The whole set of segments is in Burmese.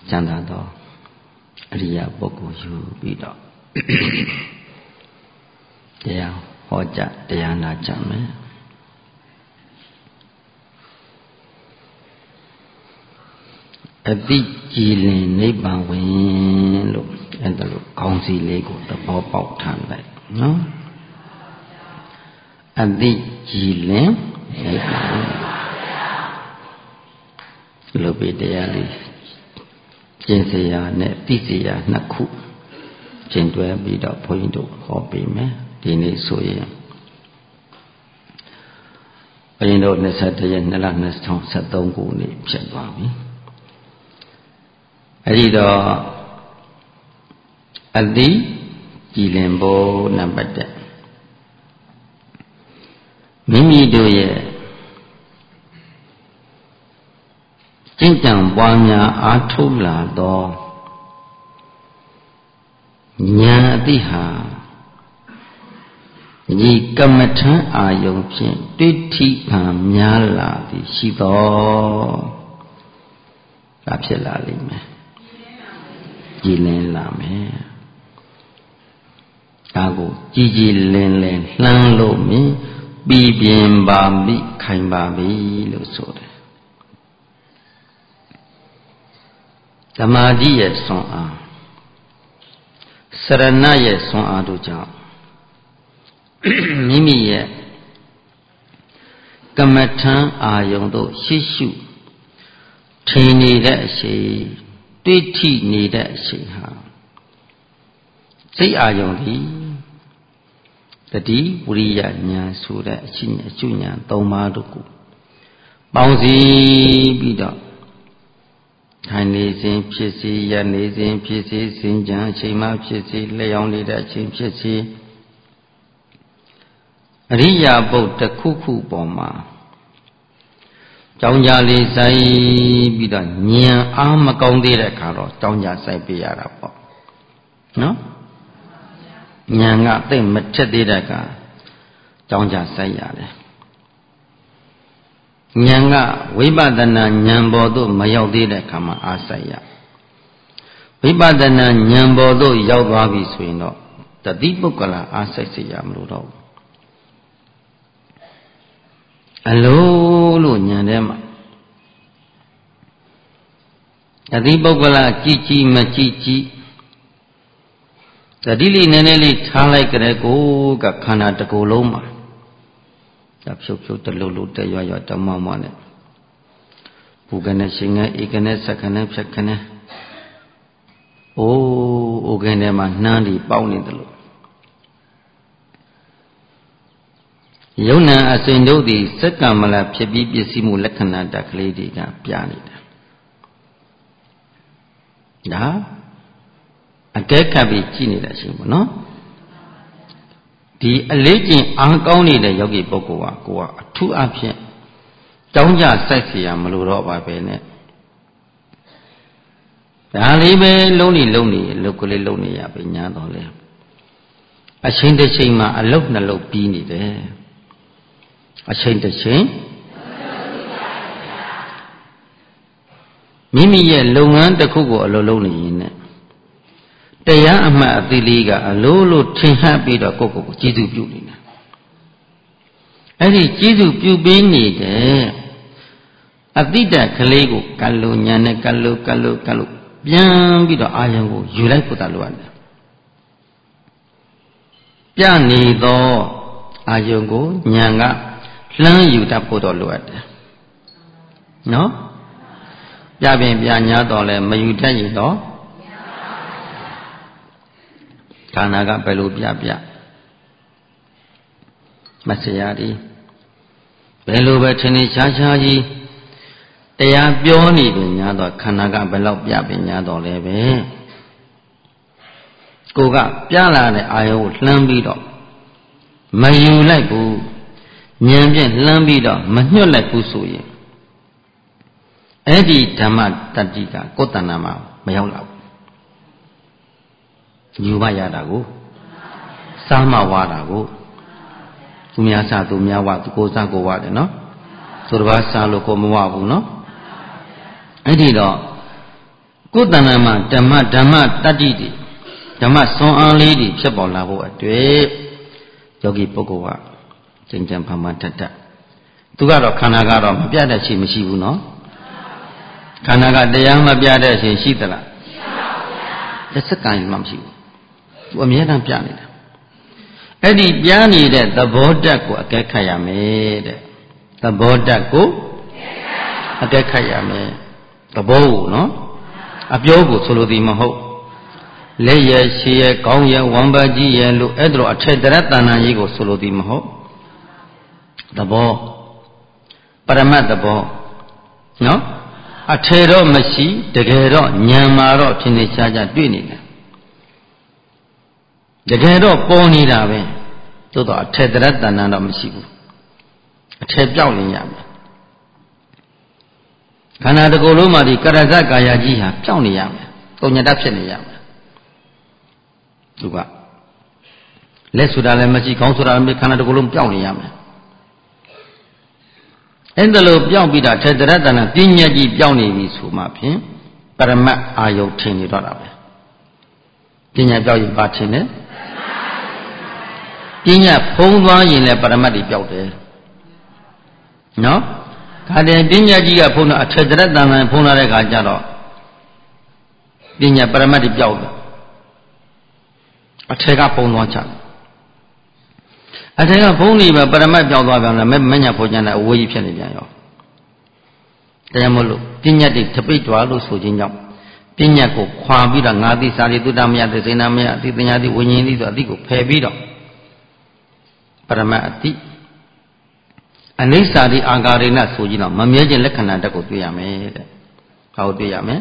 ကျမ်းသာသောအရိယာပုဂ္ဂိုလ်ယူပြီးတော့တရားဟောကြားတရားနာကြမယ်အတိကြည်လင်နိဗ္ဗာန်ဝင်လို့အဲ့ဒါလို့ခေါင်းစည်းလေးကိုသဘောပေါက်ထားလိုက်နော်အတိကြည်လင်နိဗ္ဗာန်လို့ပြတရားလေးကျင့်စရာနဲ့သိစရာနှစ်ခုကျင့်တွဲပြီးတော့ဘုန်းကြီးတို့ဟောပေးမယ်ဒီနေ့ဆိုရင်ဘုန်းကြီးတို့21ရက်2လ2013ခုနှစ်ဖြစ်သွားပြီအဲ့ဒီတော့အတိကြည်လင်ဖို့နံပါတ်1မိမိတို့ရဲ့ကျင့်ကြံပွားများအားထုတ်လာသောဉာဏ်အတိဟာဒီကမ္မထံအာယုံဖြင့်တွေ့ထိခံများလာသည်ရှိသောဒါဖြစ်လာလိမ့်မယ်ကြည်လင်လာမယ်ဒါကိုကြည်ကြည်လင်လင်လှမ်းလို့မြင်ပြီးပြင်းပါပြီခိုင်ပါပြီလို့ဆိုတယ်သမာဓိရဲ့ဆွမ်းအားစရဏရဲ့ဆွမ်းအားတို့ကြောင့်မိမိရဲ့ကမ္မထံအာယုံတို့ရှိရှုထင်နေတဲ့အချိန်တွေ့ထိနေတဲ့အချိန်ဟာစိတ်အာယုံဒီတတိဝိရိယဉာဏ်ဆိုတဲ့အချင်းအကျဉာဏ်၃ပါးတို့ကိုပေါင်းစည်းပြီးတော့ထိုင်နေစဉ်ဖြစ်စေရနေစဉ်ဖြစ်စေစဉ်ကြံအချိန်မှဖြစ်စေလျောင်းနေတဲ့အချိန်ဖြစ်စေအရိယာပုတ်တစ်ခုခုပေါ်မှာကြောင်းကြလေးစိုက်ပြီးတော့ဉာဏ်အားမကောင်းသေးတဲ့အခါတော့ကြောင်းကြစိုက်ပြရတာပေါ့နော်ဉာဏ်ကသိမထက်သေးတဲ့အခါကြောင်းကြစိုက်ရတယ်ဉာဏ်ကဝိပဿနာဉာဏ်ပေါ်သို့မရောက်သေးတဲ့အခါမှာအားစိုက်ရဝိပဿနာဉာဏ်ပေါ်သို့ရောက်သွားပြီဆိုရင်တော့တတိပုဂ္ဂလအားစိုက်စေရမလို့တော့အလိုလို့ဉာဏ်ထဲမှာတတိပုဂ္ဂလကြည်ကြည်မကြည်ကြည်တတိလေးနည်းနည်းလေးထားလိုက်ကြတဲ့ကိုကခန္ဓာတစ်ခုလုံးမှာဒါဖြုတ်ဖြုတ်တလူလူတရွရွတမောမောနဲ့ဘူကနေရှင်ငယ်ဧကနေစက္ခနဲ့ဖြတ်ခနဲ့အိုးကနေမှာနှမ်းဒီပေါက်နေတယ်လို့ယုံနာအစဉ်တို့သည်စက္ကမလဖြစ်ပြီးပစ္စည်းမှုလက္ခဏာတက်ကလေးတွေကပြနေတာဒါအကဲခတ်ပြီးကြည့်နေတဲ့အချိန်ပေါ့နော်ဒီအလေးကျင့်အားကောင်းနေတဲ့ယောဂီပုဂ္ဂိုလ်ကကိုကအထူးအဖြင့်ကြောင်းကြစိုက်เสียမလို့တော့ပါပဲနဲ့ဒါလေးပဲလုံးနေလုတ်ကလေးလုံးနေရပဲညာတော့လေအချိန်တစ်ချိန်မှာအလုတ်နှလုတ်ပြီးနေတယ်အချိန်တစ်ချိန်မိမိရဲ့လုပ်ငန်းတစ်ခုကိုအလုပ်လုပ်နေရင်နဲ့တရားအမှတ်အသေးလေးကအလိုလိုထင်ဟပ်ပြီးတော့ကိုယ့်ကိုယ်ကိုကျေးဇူးပြုနေတာအဲ့ဒီကျေးဇူးပြုပေးနေတဲ့အတိတ်ကလေးကိုကတ်လို့ညာနဲ့ကတ်လို့ပြန်ပြီးတော့အာယံကိုယူလိုက်ဖို့တလို့ရတယ်ပြနေသောအာယံကိုညာကလှမ်းယူတတ်ဖို့တော့လိုအပ်တယ်နော်ပြပင်ပြညာတော့လဲမယူတတ်ရင်တော့ခန္ဓာကဘယ်လိုပြမဆရာဒီဘယ်လိုပဲထင်ရှားကြီးတရားပြောနေပြီညာတော့ခန္ဓာကဘယ်လောက်ပြပင်ညာတော့လဲပဲကိုကပြလာတဲ့အာယုကိုလှမ်းပြီးတော့မယူလိုက်ဘူးဉာဏ်ဖြင့်လှမ်းပြီးတော့မညှွတ်လိုက်ဘူးဆိုရင်အဲ့ဒီဓမ္မတတ္တိကကိုယ်တဏ္ဍာမှာမရောက်လာဘူးယူမရတာကိုစားမဝါတာကိုသူများစားသူများဝါကိုစားကိုဝါတယ်နော်ဆိုတော့စားလို့ကိုမဝဘူးနော်အဲ့ဒီတော့ကိုယ်တဏ္ဍာမှာဓမ္မတတ္တိတွေဓမ္မစွမ်းအားလေးတွေဖြစ်ပေါ်လာဖို့အတွက်ယောဂီပုဂ္ဂိုလ်ကကျင့်ကြံဖန်ဖန်ထက်ထက်သူကတော့ခန္ဓာကတော့မပြတ်တဲ့အချိန်မရှိဘူးနော်ခန္ဓာကတရားမပြတ်တဲ့အချိန်ရှိသလားမရှိပါဘူးဗျာတစ်စက္ကန့်မှမရှိဘူးသူအမြဲတမ်းပြနေတာအဲ့ဒီပြနေတဲ့သဘောတတ်ကိုအကဲခတ်ရမယ်တဲ့သဘောတတ်ကိုအကဲခတ်ရမယ်သဘောကိုနော်အပြောကိုဆိုလိုသည်မဟုတ်လက်ရရှည်ရကောင်းရဝမ်းပါကြီးရလို့အဲ့ဒါအထက်တရတဏ္ဍာကြီးကိုဆိုလိုသည်မဟုတ်သဘောပရမတ်သဘောနော်အထေတော့မရှိတကယ်တော့ဉာဏ်မှာတော့ဖြစ်နေရှားရှားတွေ့နေတယ်တကယ်တော့ပေါ်နေတာပဲသို့တော့အထေတရတဏ္ဍာတော့မရှိဘူးအထေပြောက်နေရမယ်ခန္ဓာတစ်ခုလုံးမှာဒီကရဇကာယကြီးဟာပြောက်နေရမယ်ပုံညတဖြစ်နေရမယ်သူကလက်ဆိုတာလည်းမရှိခေါင်းဆိုတာလည်းခန္ဓာတစ်ခုလုံးပြောက်နေရမယ်အဲ့ဒါလို့ပြောက်ပြီးတာထေတရတဏ္ဍာပညာကြီးပြောက်နေပြီဆိုမှဖြင့်ပရမတ်အာယုထင်နေတော့တာပဲပညာပြောက်ရင်ဘာထင်လဲပညာဖုံးသွားရင်လည်းပရမတ်တွေပြောက်တယ်နော်ခါတယ်ပညာကြီးကဖုံးတော့အထေတရတဏ္ဍာဖုံးလာတဲ့ခါကျတော့ပညာပရမတ်တွေပြောက်တယ်အထေကဖုံးသွားချတယ်အထေကဖုံးနေပဲပရမတ်ပြောက်သွားပြန်တယ်မညာဖို့ကျန်တဲ့အဝေးကြီးဖြစ်နေပြန်ရောတရားမလို့ပညာတွေတပိတ်တော်လို့ဆိုခြင်းကြောင့်ပညာကိုခွာပြီးတော့ငါသိစာရိတုတ္တမယသေစေနာမယအတိပညာတိဝိညာဉ်တိဆိုအတိကိုဖယ်ပြီးတော့ပရမတ်အတိအနိစ္စတိအာဂါရိဏဆိုကြည့်တော့မမြဲခြင်းလက္ခဏာတက်ကိုတွေ့ရမယ်တဲ့။ဘာကိုတွေ့ရမလဲ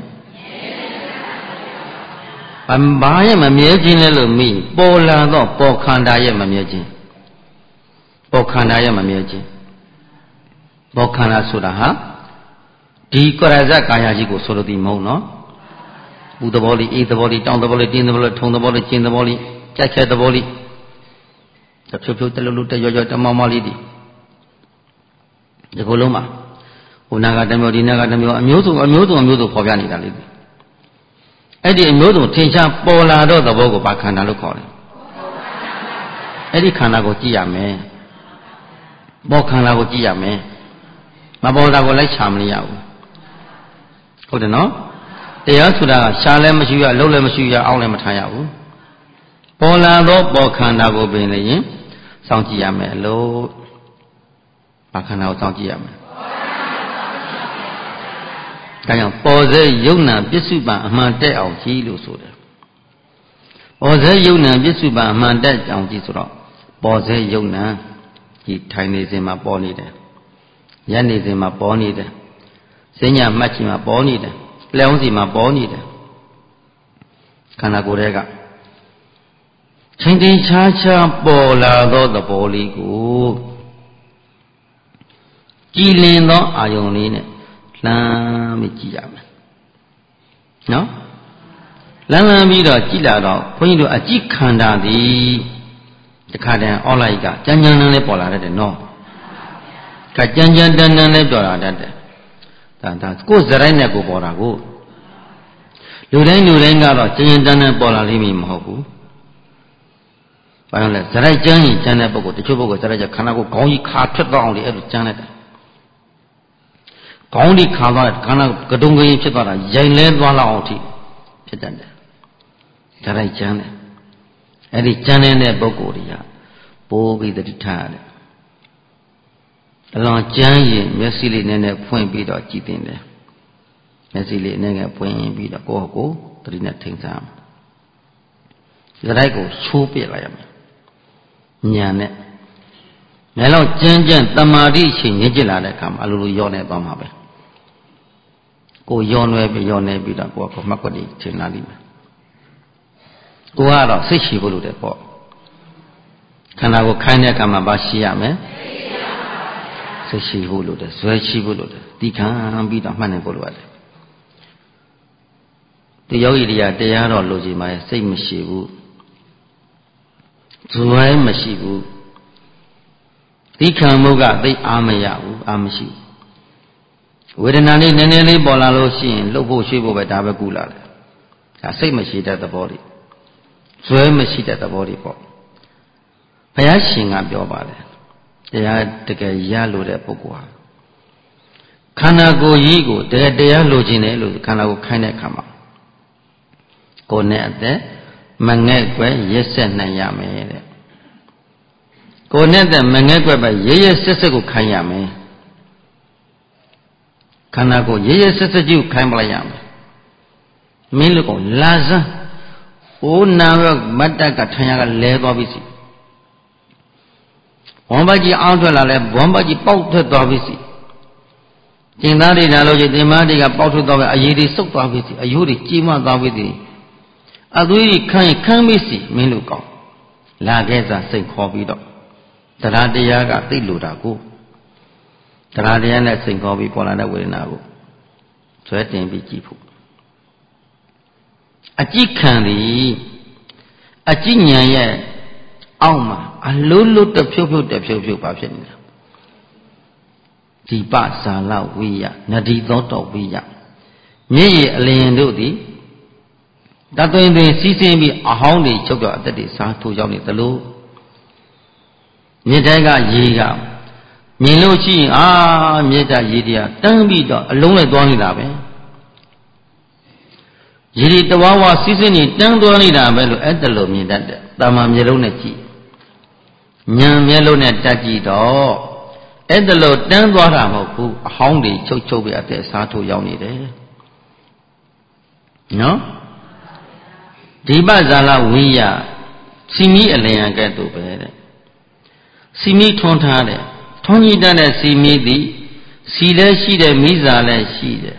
။ဘာရဲ့မမြဲခြင်းလဲလို့မိပေါ်လာတော့ပေါ်ခန္ဓာရဲ့မမြဲခြင်းပေါ်ခန္ဓာရဲ့မမြဲခြင်းပေါ်ခန္ဓာဆိုတာဟာဒီကရဇကာယကြီးကိုဆိုလိုသည်မဟုတ်နော်။ပူသဘောလေးအေးသဘောလေးတောင်းသဘောလေးတင်းသဘောလေးထုံသဘောလေးကျင်းသဘောလေးကြိုက်ခဲသဘောလေးဖြိုးဖြိုးတလူလူတရွရွတမောင်မောင်လေးဒီကိုယ်လုံးမှာဟိုနာကတမျိုးဒီနာကတမျိုးအမျိုးစုံပေါ်ပြနေတာလေအဲ့ဒီအမျိုးစုံထင်ရှားပေါ်လာတော့သဘောကိုဘာခန္ဓာလို့ခေါ်တယ်အဲ့ဒီခန္ဓာကိုကြည့်ရမယ်ပေါ်ခန္ဓာကိုကြည့်ရမယ်မပေါ်တာကိုလိုက်ချမနေရဘူးဟုတ်တယ်နော်တရားဆိုတာကရှားလည်းမရှိရလုံးလည်းမရှိရအောင်းလည်းမထားရဘူးပေါ်လာတော့ပေါ်ခန္ဓာကိုပင်လည်းရင်စောင့်ကြည့်ရမယ်လို့ဘာခန္ဓာကိုစောင့်ကြည့်ရမယ်ဒါကြောင့်ပေါ်စေယုံနာပစ္စုပန်အမှန်တက်အောင်ကြည့်လို့ဆိုတယ်ပေါ်စေယုံနာပစ္စုပန်အမှန်တက်အောင်ကြည့်ဆိုတော့ပေါ်စေယုံနာဒီထိုင်နေစဉ်မှာပေါ်နေတယ်ရက်နေစဉ်မှာပေါ်နေတယ်စဉ္ညာမှတ်ခြင်းမှာပေါ်နေတယ်လျှောင်းစီမှာပေါ်နေတယ်ခန္ဓာကိုယ်တွေကချိန်ချိန်ခြားခြားပေါ်လာသောသဘောလေးကိုကြည်လင်သောအာယုံလေးနဲ့လှမ်းပြီးကြည့်ရမယ်နော်လှမ်းပြီးတော့ကြည့်လာတော့ဘုန်းကြီးတို့အကြည့်ခန္ဓာသည်တခါတည်းအောက်လိုက်ကကြမ်းကြမ်းတမ်းလေးပေါ်လာတတ်တယ်နော်ကကြမ်းကြမ်းတမ်းတမ်းလေးပေါ်လာတတ်တယ်ဒါကိုယ်စရိုက်နဲ့ကိုပေါ်တာကိုလူတိုင်းကတော့ကြမ်းကြမ်းတမ်းတမ်းပေါ်လာလိမ့်မည်မဟုတ်ဘူးဘာလို့လဲစရိုက်ကြမ်းရင်ကြမ်းတဲ့ပုဂ္ဂိုလ်တချို့ပုဂ္ဂိုလ်စရိုက်ကြခန္ဓာကိုခေါင်းကြီးခါထွက်သွားအောင်လေအဲ့လိုကြမ်းလိုက်တာခေါင်းကြီးခါသွားခန္ဓာကတုံကရင်ဖြစ်သွားတာရိုင်လဲသွားလောက်အောင်ထိဖြစ်တတ်တယ်စရိုက်ကြမ်းတယ်အဲ့ဒီကြမ်းတဲ့ပုဂ္ဂိုလ်တွေကပိုးပြီးတတိထားရတယ်အလွန်ကြမ်းရင်မျက်စိလေးနဲ့ဖွင့်ပြီးတော့ကြည်တင်တယ်မျက်စိလေးနဲ့ဖွင့်ပြီးတော့ကိုယ့်ကိုတတိနဲ့ထိန်စားစရိုက်ကိုချိုးပြလိုက်ရမယ်ညာနဲ့မဲလောက်ကြမ်းကြမ်းတမာတိအချိန်ညစ်ကြလာတဲ့အခါမှာအလိုလိုရောနေသွားမှာပဲကိုရောနေပြီးတော့ကိုကမှတ်ကွက်တွေထင်လာလိမ့်မယ်ကိုကတော့စိတ်ရှိဖို့လိုတယ်ပေါ့ခန္ဓာကိုခိုင်းတဲ့အခါမှာဘာရှိရမလဲစိတ်ရှိဖို့လိုတယ်ဇွဲရှိဖို့လိုတယ်ဒီခံပြီးတော့မှတ်နိုင်ဖို့လိုရတယ်ဒီယောဂီတွေကတရားတော်လိုချင်ပါရဲ့စိတ်မရှိဘူးဇွဲမရှိဘူးဒီခံမှုကသိအားမရဘူးအားမရှိဘူးဝေဒနာလေးနည်းနည်းလေးပေါ်လာလို့ရှိရင်လှုပ်ဖို့ရွှေ့ဖို့ပဲဒါပဲကူလာတယ်စိတ်မရှိတဲ့သဘောတွေဇွဲမရှိတဲ့သဘောတွေပေါ့ဘုရားရှင်ကပြောပါတယ်တရားတကယ်ရလို့တဲ့ပုဂ္ဂိုလ်ဟာခန္ဓာကိုယ်ကြီးကိုတကယ်တရားလိုချင်တယ်လို့ခန္ဓာကိုယ်ခိုင်းတဲ့အခါမှာကိုယ်နဲ့အသက်မငဲ့ကွယ်ရက်ဆက်နိုင်ရမယ်တဲ့ကိုယ်နဲ့အသက်မငဲ့ကွယ်ပဲရရဆက်ဆက်ကိုခိုင်းရမယ်ခန္ဓာကိုယ်ရရဆက်ဆက်ကြီးကိုခိုင်းပလိုက်ရမယ်မင်းတို့ကလာစမ်းအိုးနာရမတ်တကထံရကလဲသွားပြီစီဝမ်ဘကြီးအောင်းထွက်လာလဲဝမ်ဘကြီးပေါက်ထွက်သွားပြီစီကျင်သားတွေလာလို့ချင်းတင်မတွေကပေါက်ထွက်သွားပြီအရေးတွေစုပ်သွားပြီစီအယိုးတွေကြီးမသွားပြီစီအသွေးတွေခမ်းပြီစီမင်းတို့ကောင်းလာခဲ့စားစိတ်ခေါ်ပြီးတော့တရားတရားကသိလို့တာကိုတရားတရားနဲ့စိတ်ခေါ်ပြီးပေါ်လာတဲ့ဝေဒနာကိုဆွဲတင်ပြီးကြည့်ဖို့အကြည့်ခံသည်အကြည့်ဉာဏ်ရဲ့အောက်မှာအလိုလိုတဖြုတ်ဖြုတ်ပါဖြစ်နေတာဒီပဇာလဝိယနဒီသောတောဝိယမျက်ရည်အလျင်တို့သည်တသွင်းသွင်းစီးဆင်းပြီးအဟောင်းတွေချုပ်တော့အသက်တွေစားထိုးရောက်နေသလိုမြေတိုင်းကရေကမြင်လို့ရှိရင်မြေတရေတရားတန်းပြီးတော့အလုံးလိုက်သွားနေတာပဲရေဒီတဝါဝါစီးစင်းနေတန်းသွားနေတာပဲလို့အဲ့ဒါလိုမြင်တတ်တယ်တာမန်မျက်လုံးနဲ့ကြည့်ဉာဏ်မျက်လုံးနဲ့တက်ကြည့်တော့အဲ့ဒါလိုတန်းသွားတာမဟုတ်ဘူးအဟောင်းတွေချုပ်ပြီးအသက်စားထိုးရောက်နေတယ်နော်ဒီပဇာလဝိယစီမီအလျံကဲ့သို့ပဲတဲ့စီမီထွန်းထားတယ်ထွန်းကြီးတတ်တဲ့စီမီသည်စီလည်းရှိတယ်မိစာလည်းရှိတယ်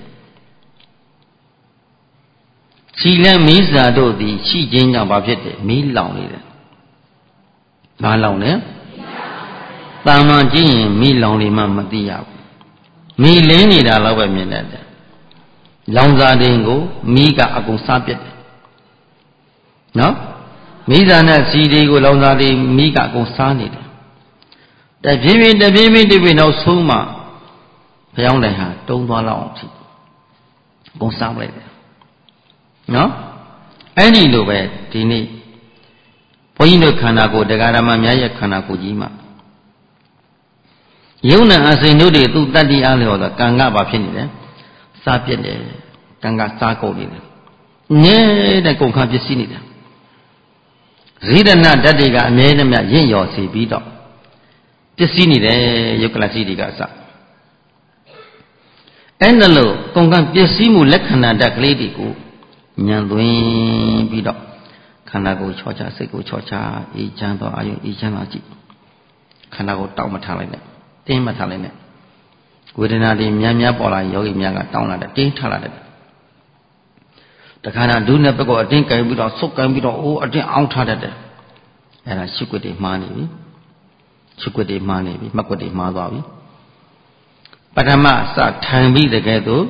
စီလည်းမိစာတို့သည်ရှိခြင်းကြောင့်ဘာဖြစ်တယ်မီးလောင်နေတယ်ဘာလောင်လဲတာမန်ကြည့်ရင်မီးလောင်နေမှမသိရဘူးမီးလင်းနေတာတော့ပဲမြင်တတ်တယ်လောင်စာတင်ကိုမီးကအကုန်စားပြတ်တယ်နော်မိစာနဲ့စီတွေကိုလောင်စာတွေမီးကအကုန်စားနေတယ်တပြေးပြေးနောက်ဆုံးမှဘုရားတိုင်ဟာတုံးသွားလောက်အောင်ထိအကုန်စားလိုက်တယ်နော်အဲ့ဒီလိုပဲဒီနေ့ဘုန်းကြီးတို့ခန္ဓာကိုယ်တရားဓမ္မများရဲ့ခန္ဓာကိုယ်ကြီးမှာယုံနာအစိန်တို့တွေသူ့တတ္တိအားလျော်သောကံကဘာဖြစ်နေလဲစားပြတ်တယ်ကံကစားကုန်နေတယ်နေတဲ့ကုန်ခါပစ္စည်းနေတယ်ဇိဒနာဓာတ်တွေကအမြဲတမ်းရင့်ရော်စီပြီးတော့ပစ္စည်းနေတယ်ယုတ်ကလစီတွေကအစအဲ့ဒါလို့ကုန်ကပစ္စည်းမှုလက္ခဏာဓာတ်ကလေးတွေကိုဉာဏ်သွင်းပြီးတော့ခန္ဓာကိုယ်ချောချစိတ်ကိုချောချအေးချမ်းသောအာယုအေးချမ်းလာကြည့်ခန္ဓာကိုယ်တောက်မထားလိုက်နဲ့တင်းမထားလိုက်နဲ့ဝေဒနာတွေများပေါ်လာရင်ယောဂီများကတောင်းလာတယ်တင်းထားလာတယ်တခါဒုနဲ့ဘက်ကအတင်းကင်ပြီးတော့ဆုတ်ကင်ပြီးတော့အတင်းအောင်းထားတတ်တယ်အဲ့ဒါရှုပ်ွက်တွေမှားနေပြီရှုပ်ွက်တွေမှားနေပြီမှတ်ွက်တွေမှားသွားပြီပထမစထိုင်ပြီးတကယ်တော့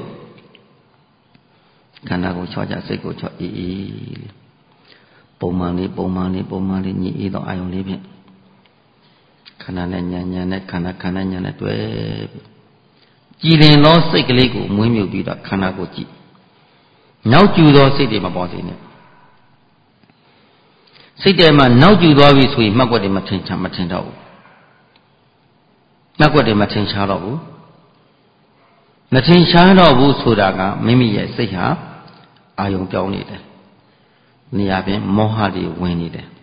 ခန္ဓာကိုယ်ချောချစိတ်ကိုချောအေးပုံမှန်လေးညီအေးသောအာယုံလေးဖြင့်ခန္ဓာနဲ့ဉာဏ်နဲ့ခန္ဓာဉာဏ်နဲ့တွဲကြည်လင်သောစိတ်ကလေးကိုမွေးမြူပြီးတော့ခန္ဓာကိုကြည့်နောက်ကျူသောစိတ်တွေမပေါ်စေနဲ့စိတ်ထဲမှာနောက်ကျူသွားပြီဆိုရင်မှတ်ွက်တွေမထင်တော့ဘူးမှတ်ွက်တွေမထင်ရှားတော့ဘူးမထင်ရှားတော့ဘူးဆိုတာကမိမိရဲ့စိတ်ဟာအာယုံပြောင်းနေတယ်နေရာပြင်မောဟတွေဝင်နေတယ်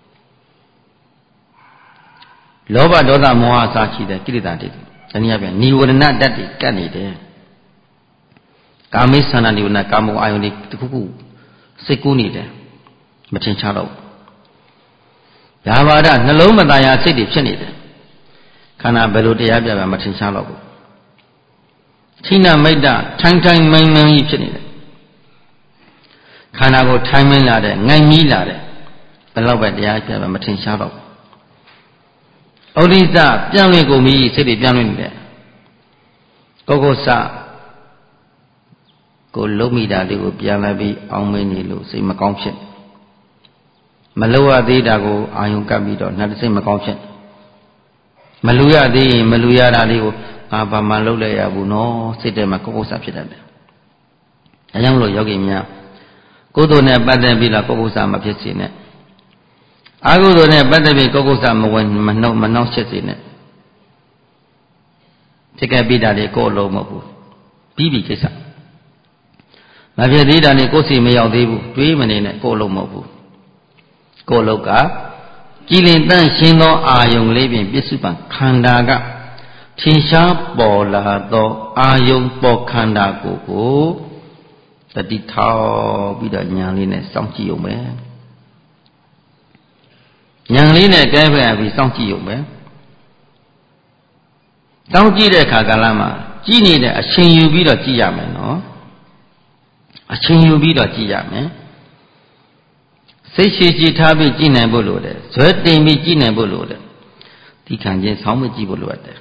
လောဘဒေါသမောဟစရှိတဲ့ကိလေသာတွေတနည်းအားဖြင့်နိဝရဏဓာတ်တွေကပ်နေတယ်ကာမိသန္တာနိဝရဏကာမဂုဏ်အာယုန်တွေတစ်ခုခုစိတ်ကူးနေတယ်မထင်ရှားတော့ဘူးဒါဘာဒနှလုံးမသားရာစိတ်တွေဖြစ်နေတယ်ခန္ဓာဘယ်လိုတရားပြပြမထင်ရှားတော့ဘူးထိနာမိတ်တထိုင်မှန်ကြီးဖြစ်နေတယ်ခန္ဓာကိုထိုင်မင်းလာတဲ့ငိုင်မီးလာတဲ့ဘယ်တော့ပဲတရားပြပြမထင်ရှားတော့ဩဒိသပြန်လွင်ကုန်ပြီစိတ်တွေပြန်လွင်နေတယ်ကိုစကိုလုံးမိတာလေးကိုပြန်လာပြီးအောင်းမင်းနေလို့စိတ်မကောင်းဖြစ်မလို့ရသေးတာကိုအာယုံကပ်ပြီးတော့နှစ်စိတ်မကောင်းဖြစ်မလူရသေးရင်မလူရတာလေးကိုဘာမှလုပ်လိုက်ရဘူးနော်စိတ်ထဲမှာကိုစဖြစ်တတ်တယ်အဲကြောင့်မလို့ယောဂီများကုသိုလ်နဲ့ပတ်သက်ပြီးတော့ကိုယ်ကုသမဖြစ်စေနဲ့အကုသိုလ်နဲ့ပတ်သက်ပြီးကိုယ်ကုသမဝင်မနှောက်ရှက်စေနဲ့ဖြစ်ခဲ့ပြီးတာလေကိုယ်အလုံးမဟုတ်ဘူးပြီးပြီကိစ္စမဖြစ်သေးတာလေကိုယ်စီမရောက်သေးဘူးတွေးမနေနဲ့ကိုယ်အလုံးမဟုတ်ဘူးကိုယ်အလုံးကကြည်လင်တန့်ရှင်းသောအာယုံလေးဖြင့်ပြစ္စုပန်ခန္ဓာကထင်ရှားပေါ်လာသောအာယုံပေါ်ခန္ဓာကိုတတိထောက်ပြီးတော့ဉာဏ်လေးနဲ့စောင့်ကြည့်ရုံပဲဉာဏ်လေးနဲ့ကဲဖက်ပြီးစောင့်ကြည့်ရုံပဲစောင့်ကြည့်တဲ့အခါကာလမှာကြည့်နေတဲ့အချိန်ယူပြီးတော့ကြည့်ရမယ်နော်အချိန်ယူပြီးတော့ကြည့်ရမယ်စိတ်ရှိရှိထားပြီးကြည့်နိုင်ဖို့လိုတယ်ဇွဲတင်ပြီးကြည့်နိုင်ဖို့လိုတယ်ဒီခံချင်းဆောင်းမကြည့်ဖို့လိုတယ်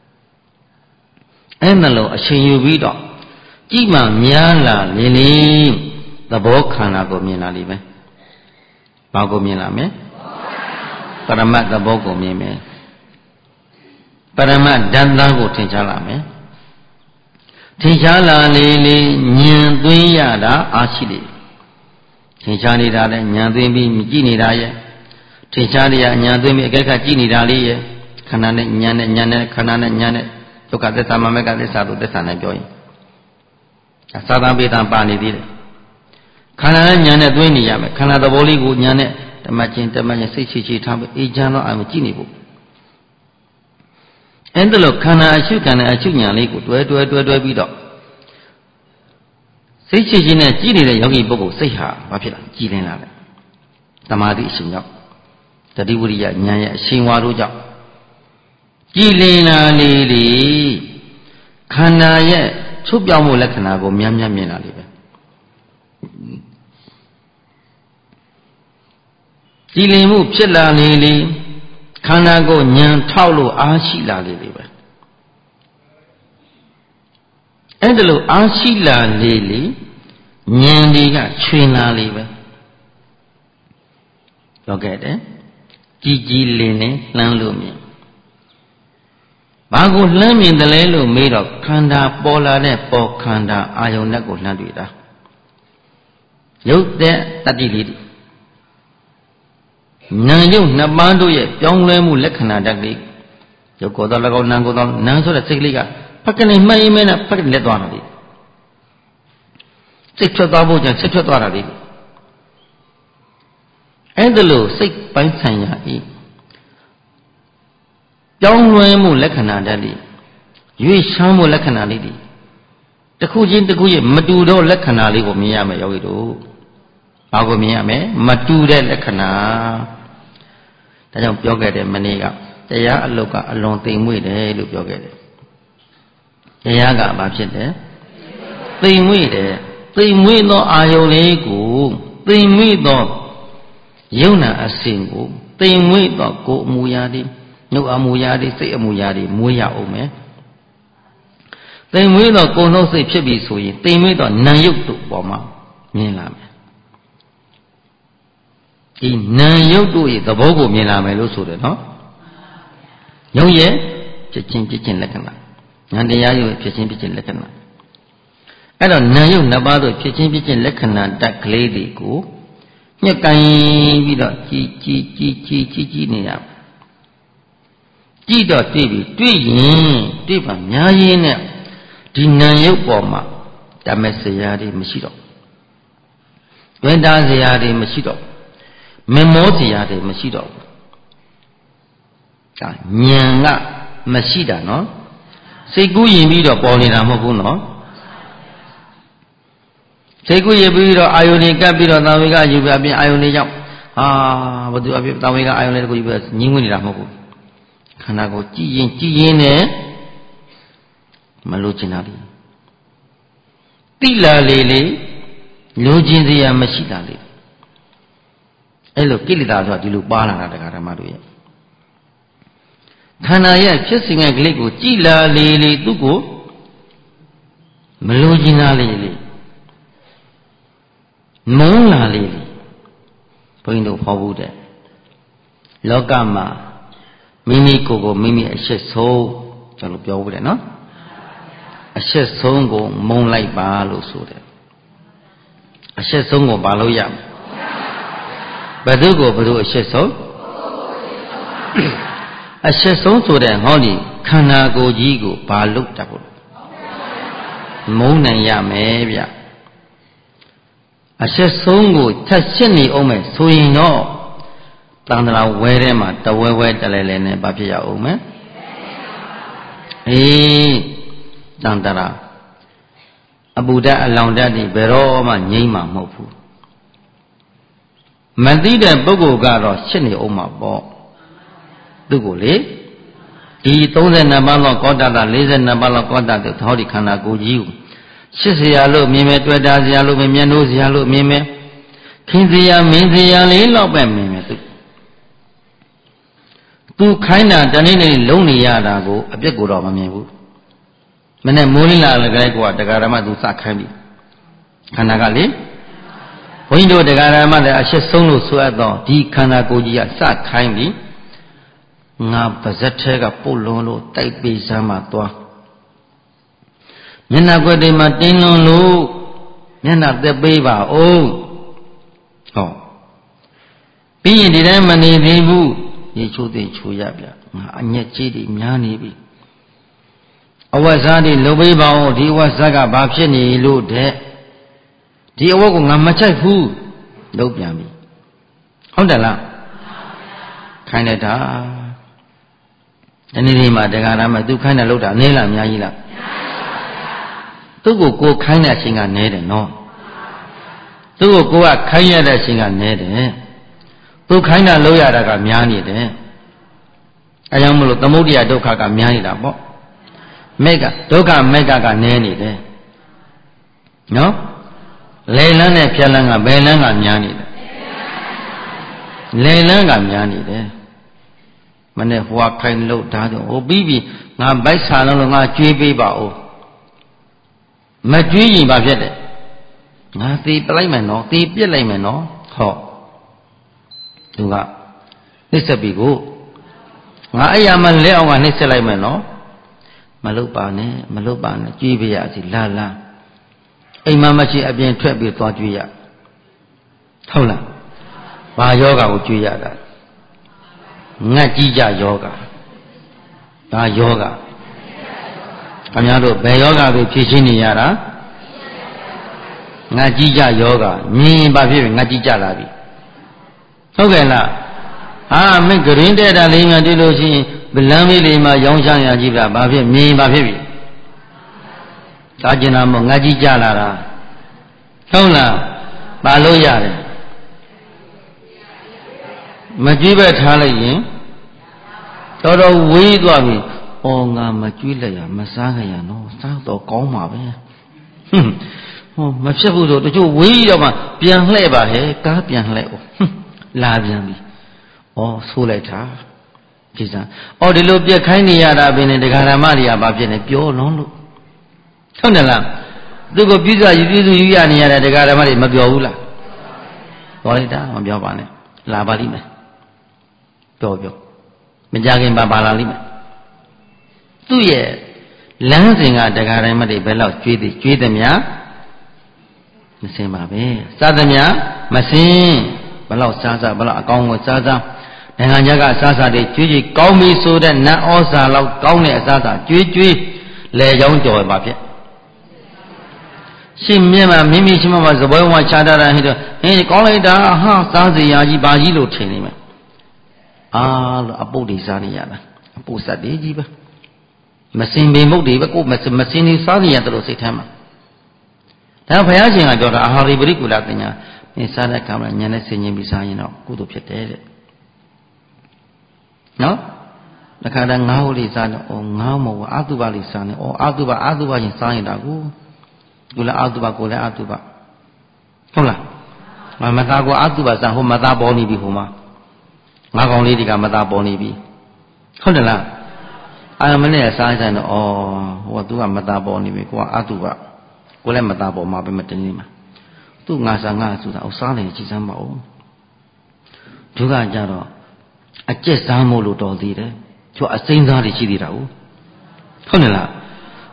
အဲ့နှလုံးအချိန်ယူပြီးတော့ကြည့်မှများလာလေလေသဘောခန္ဓာကိုမြင်လာလိမ့်မယ်ဘာကိုမြင်လာမလဲပရမတ်သဘောကိုမြင်မယ်ပရမတ်ဓာတ်သားကိုထင်ရှားလာမယ်ထင်ရှားလာလေလေဉာဏ်သွင်းရတာအားရှိလေထင်ရှားနေတာလဲဉာဏ်သွင်းပြီးကြည့်နေတာရဲ့ထင်ရှားနေရဉာဏ်သွင်းပြီးအကဲခတ်ကြည့်နေတာလေးရဲ့ခန္ဓာနဲ့ဉာဏ်နဲ့ခန္ဓာနဲ့ဉာဏ်နဲ့ဒုက္ခသစ္စာမမက္ခသစ္စာတို့သစ္စာနဲ့ပြောရင်သာသပေတံပါနေသေးတယ်ခန္ဓာနဲ့ဉာဏ်နဲ့သွင်းနေရမယ်ခန္ဓာသဘောလေးကိုဉာဏ်နဲ့ဓမ္မချင်းစိတ်ရှိထားပြီးအေးချမ်းတော့အမှကြည့်နေဖို့အဲ့ဒါလို့ခန္ဓာအရှုခံတဲ့အရှုဉာဏ်လေးကိုတွဲပြီးတော့စိတ်ရှိနဲ့ကြည့်နေတဲ့ယောဂီပုဂ္ဂိုလ်စိတ်ဟာဘာဖြစ်လဲကြည်လင်လာတယ်သမာဓိအရှင်ကြောင့်တတိဝိရိယဉာဏ်ရဲ့အရှင်ဝါတို့ကြောင့်ကြည်လင်လာလေလေခန္ဓာရဲ့ချုပ်ပြောင်းမှုလက္ခဏာကိုများများမြင်လာလေပဲကြည်လင်မှုဖြစ်လာလေလေခန္ဓာကိုဉာဏ်ထောက်လို့အားရှိလာလေလေပဲအဲ့ဒါလို့အားရှိလာလေလေဉာဏ်တွေကချွင်လာလေပဲပြောခဲ့တယ်ကြည်လင်နဲ့လှမ်းလို့မြင်ဘာကိုလှမ်းမြင်တယ်လဲလို့မေးတော့ခန္ဓာပေါ်လာတဲ့ပေါ်ခန္ဓာအာယုန်နဲ့ကိုလှမ်းတွေ့တာရုပ်တဲ့တတိလေးနာယုတ်နှစ်ပါးတို့ရဲ့ပြောင်းလဲမှုလက္ခဏာတက်ကလေးရုပ်ကိုယ်တော်၎င်းနာမ်ကိုယ်တော်နာမ်ဆိုတဲ့စိတ်ကလေးကဖက်ကနေမှတ်ရင်မဲနဲ့ဖက်ကနေလက်သွားတာလေစိတ်ထွက်သွားဖို့ကြောင့်စိတ်ထွက်သွားတာလေအဲ့ဒါလို့စိတ်ပိုင်းဆိုင်ရာဤပြောင်းလဲမှုလက္ခဏာတက်လေးရွေ့ရှားမှုလက္ခဏာလေးတွေတစ်ခုချင်းတစ်ခုရဲ့မတူသောလက္ခဏာလေးကိုမြင်ရမယ်ယောဂီတို့ဘာကိုမြင်ရမလဲမတူတဲ့လက္ခဏာဒါကြောင့်ပြောခဲ့တယ်မနေ့ကတရားအလုတ်ကအလွန်သိမ်မွေ့တယ်လို့ပြောခဲ့တယ်တရားကဘာဖြစ်တယ်သိမ်မွေ့တယ်သိမ်မွေ့သောအာယုန်လေးကိုသိမ်မွေ့သောယုံနာအစဉ်ကိုသိမ်မွေ့သောကိုယ်အမူအရာတွေနှုတ်အမူအရာတွေစိတ်အမူအရာတွေမွေးရအောင်မယ်သိမ်မွေ့သောကိုယ်နှုတ်စိတ်ဖြစ်ပြီဆိုရင်သိမ်မွေ့သောနာယုတ်တို့ပေါ်မှာမြင်လာမယ်ဒီနာယုတ်တို့ရဲ့သဘောကိုမြင်လာမယ်လို့ဆိုတယ်နော်ယုံရဲ့ဖြစ်ချင်းလက္ခဏာဉာဏ်တရားယုတ်ဖြစ်ချင်းလက္ခဏာအဲ့တော့နာယုတ်နှစ်ပါးတို့ဖြစ်ချင်းလက္ခဏာတက်ကလေးတွေကိုညှက်ကိုင်းပြီးတော့ကြည်နေရကြည့်တော့တွေ့ပြီတွေ့ရင်တွေ့ပါများရင်းနဲ့ဒီနာယုတ်ပေါ်မှာဓမ္မစရာတွေမရှိတော့ဝိတ္တစရာတွေမရှိတော့မမောစရာတွေမရှိတော့ဘူးဒါဉာဏ်ကမရှိတာနော်စိတ်ကူးရင်ပြီးတော့ပေါ်နေတာမဟုတ်ဘူးနော်စိတ်ကူးရင်ပြီးတော့အာယုန်တွေကပ်ပြီးတော့သံဝေကယူပြပြင်အာယုန်တွေကြောင့်ဘသူအဖြစ်သံဝေကအာယုန်တွေကိုယူပြညင်းဝင်နေတာမဟုတ်ဘူးခန္ဓာကိုကြည်ရင်နဲ့မလို့ချင်တာလေတိလာလေလိုချင်စရာမရှိတာလေအဲ့လိုကိလေသာဆိုတာဒီလိုပါလာတာတရားဓမ္မတို့ရဲ့ခန္ဓာရဲ့ဖြစ်စဉ်ကလေးကိုကြည်လာလေသူ့ကိုမလိုချင်တာလေမုန်းလာလေဘုန်းကြီးတို့ဟောဘူးတဲ့လောကမှာမိမိကိုမိမိအရှက်ဆုံးကျွန်တော်ပြောဘူးတဲ့နော်အရှက်ဆုံးကိုမုန်းလိုက်ပါလို့ဆိုတယ်အရှရှက်ဆုံးကိုဘာလို့ရဘယ်သူကိုဘယ်သူအရှက်ဆုံးအရှက်ဆုံးဆိုတဲ့ဟောဒီခန္ဓာကိုယ်ကြီးကိုဘာလို့တတ်ဖို့မုန်းနိုင်ရမယ်ဗျအရှက်ဆုံးကိုထက်ရှစ်နေအောင်မယ်ဆိုရင်တော့တန်တရာဝဲထဲမှာတဝဲဝဲတလဲလဲနဲ့ဘာဖြစ်ရအောင်မယ်အေးတန်တရာအပူဓာတ်အလောင်ဓာတ်တွေဘယ်တော့မှငြိမ်းမှာမဟုတ်ဘူးမသိတဲ့ပုဂ္ဂိုလ်ကတော့ရှစ်နေအောင်မှာပေါ့သူကိုလေဒီ32ပါးလောက်ကောတတာ42ပါးလောက်ကောတတဲ့ဟောဒီခန္ဓာကိုယ်ကြီးကိုရှစ်စရာလို့မြင်မယ်တွေ့တာစရာလို့မျက်နှိုးစရာလို့မြင်မယ်ခင်စရာမင်းစရာလေးတော့ပဲမြင်မယ်သူခိုင်းတာတနေ့နေ့လုံးနေရတာကိုအပြစ်ကိုတော့မမြင်ဘူးမနဲ့မိုးလင်းလာလည်းကြိုက်ကတရားဓမ္မသူစခိုင်းပြီခန္ဓာကလေဘုန်းကြီးတို့တရားဓမ္မလည်းအရှက်ဆုံးလို့ဆိုအပ်တော့ဒီခန္ဓာကိုယ်ကြီးကစခိုင်းပြီငါပါဇက်ထဲကပုတ်လွန်လို့တိုက်ပေးစမ်းမှသွားမျက်နှာကွက်တွေမှာတင်းလွန်လို့မျက်နှာသက်ပေးပါဦးဟောပြီးရင်ဒီတိုင်းမနေသေးဘူးရေချိုးသိချိုးရဗျငါအညက်ကြီးတွေများနေပြီအဝတ်စားတွေလုပ်ပေးပါဦးဒီအဝတ်စားကဘာဖြစ်နေလို့တဲ့ဒီအဝတ်ကိုငါမချိုက်ဘူးလုပ်ပြန်ပြီဟုတ်တယ်လားခိုင်းလိုက်တာဒီနေ့ဒီမှာတရားဓမ္မသူခိုင်းတယ်လို့တာနဲလားအများကြီးလားသူ့ကိုခိုင်းတဲ့အချိန်ကနဲတယ်နော်သူ့ကိုကခိုင်းရတဲ့အချိန်ကနဲတယ်သူခိုင်းတာလို့ရတာကများနေတယ်အဲကြောင့်မလို့သမုဒ္ဒရာဒုက္ခကများနေတာပေါ့မေကဒုက္ခမေကကနဲနေတယ်နော်လေလန်းနဲ့ဖြက်လန်းကဘယ်လန်းကများနေတယ်လေလန်းကများနေတယ်မနဲ့ဟွာခိုင်းလို့ဒါဆိုဟိုပြီးပြီငါဗိုက်ဆာလို့ငါကြွေးပေးပါဦးမကြွေးရင်ဘာဖြစ်တယ်ငါသေပလိုက်မယ်နော်သေပြစ်လိုက်မယ်နော်ဟောသူကနှိစ္စပြီကိုငါအဲ့ရမလဲအောင်ကနှိစ္စလိုက်မယ်နော်မလုပ်ပါနဲ့ကြွေးပေးရစီလာအိမ်မမရှိအပြင်ထွက်ပြီးသွားကြွေးရဟုတ်လားဘာယောဂကိုကြွေးရတာငတ်ကြီးကြယောဂဒါယောဂခင်ဗျားတို့ဘယ်ယောဂကိုဖြည့်ရှင်းနေရတာငတ်ကြီးကြယောဂမြင်ဘာဖြစ်ငတ်ကြီးကြလာပြီဟုတ်ကဲ့လားမင်းဂရင်းတဲ့တာလေးများတွေ့လို့ရှိရင်ဗလမ်းလေးလေးမှာရောင်းချရကြည့်ပါဘာဖြစ်မြင်ဘာဖြစ်ပြီဒါကျင်တာမို့ငတ်ကြီးကြလာတာဟုတ်လားပါလို့ရတယ်မကြွေးပဲထားလိုက်ရင်တော်တော်ဝေးသွားပြီ။အော်ငါမကြွေးလိုက်ရမစားခရနော်စားတော့ကောင်းပါပဲ။ဟောမဖြစ်ဘူးဆိုတချို့ဝေးတော့မှပြန်လှဲ့ပါဟဲ့ကားပြန်လှဲ့哦လာပြန်ပြီ။အော်ဆိုးလိုက်တာကြည်စမ်း။အော်ဒီလိုပြက်ခိုင်းနေရတာပဲနဲ့ဒကာဓမ္မတွေကဘာဖြစ်နေပြောလုံးလို့ဟုတ်တယ်လား။သူကပြည့်စုံယူရနေရတဲ့ဒကာဓမ္မတွေမပြောဘူးလား။ပြောလိုက်တာမပြောပါနဲ့လာပါလိမ့်မယ်။ပြောမကြခင်ပါလာလိမ့်မယ်သူ့ရဲ့လမ်းစဉ်ကတရားတိုင်းမတည်းဘယ်လောက်ကျွေးသည်များမစင်ပါပဲစားသည်များမစင်ဘယ်လောက်စားဘယ်လောက်အကောင်းကိုစားနိုင်ငံခြားကစားတွေကျွေးကောင်းပြီဆိုတဲ့နတ်ဩဇာလောက်ကောင်းတဲ့အစားကျွေးလေချောင်းကြော်ပါဖြစ်ရှင်မြတ်မှာမိမိရှိမှစပွဲဝါချတာဟိတော့ကောင်းလိုက်တာဟာစားစရာကြီးဘာကြီးလို့ထင်နေမှာလို့အပုတ်တွေစားနေရတာအပုတ်ဆက်တွေကြီးပဲမစင်ပင်မုတ်တွေပဲကိုမစင်နေစားနေရတယ်လို့စိတ်ထဲမှာဒါဘုရားရှင်ကပြောတာအာဟာရိပရိကုလပညာမင်းစားတဲ့အခါမှာဉာဏ်နဲ့ဆင်ခြင်ပြီးစားရင်တော့ကုသိုလ်ဖြစ်တယ်တဲ့နော်တခါတည်းငါးဟုတ်လေးစားတော့ငါးမဟုတ်ဘူးအာတုပလေးစားနေအာတုပချင်းစားရင်တော့ကိုလည်းအာတုပကိုလည်းအာတုပဟုတ်လားမသားကိုအာတုပစားဟိုမသားပေါ်နေပြီဟိုမှာငါးကောင်လေးတွေကမသားပေါ်နေပြီဟုတ်တယ်လားမနဲ့စားကြတော့ဟိုကသူကမသားပေါ်နေပြီကိုကအတုပကိုလည်းမသားပေါ်မှာပဲမတင်နေမှာသူငါစားငါဆိုတာအစားနေကြည်စမ်းပါဦးဒုက္ခကြတော့အကျက်စားမို့လို့တော်သေးတယ်သူအစိမ်းစားတွေရှိသေးတာဟုတ်တယ်လား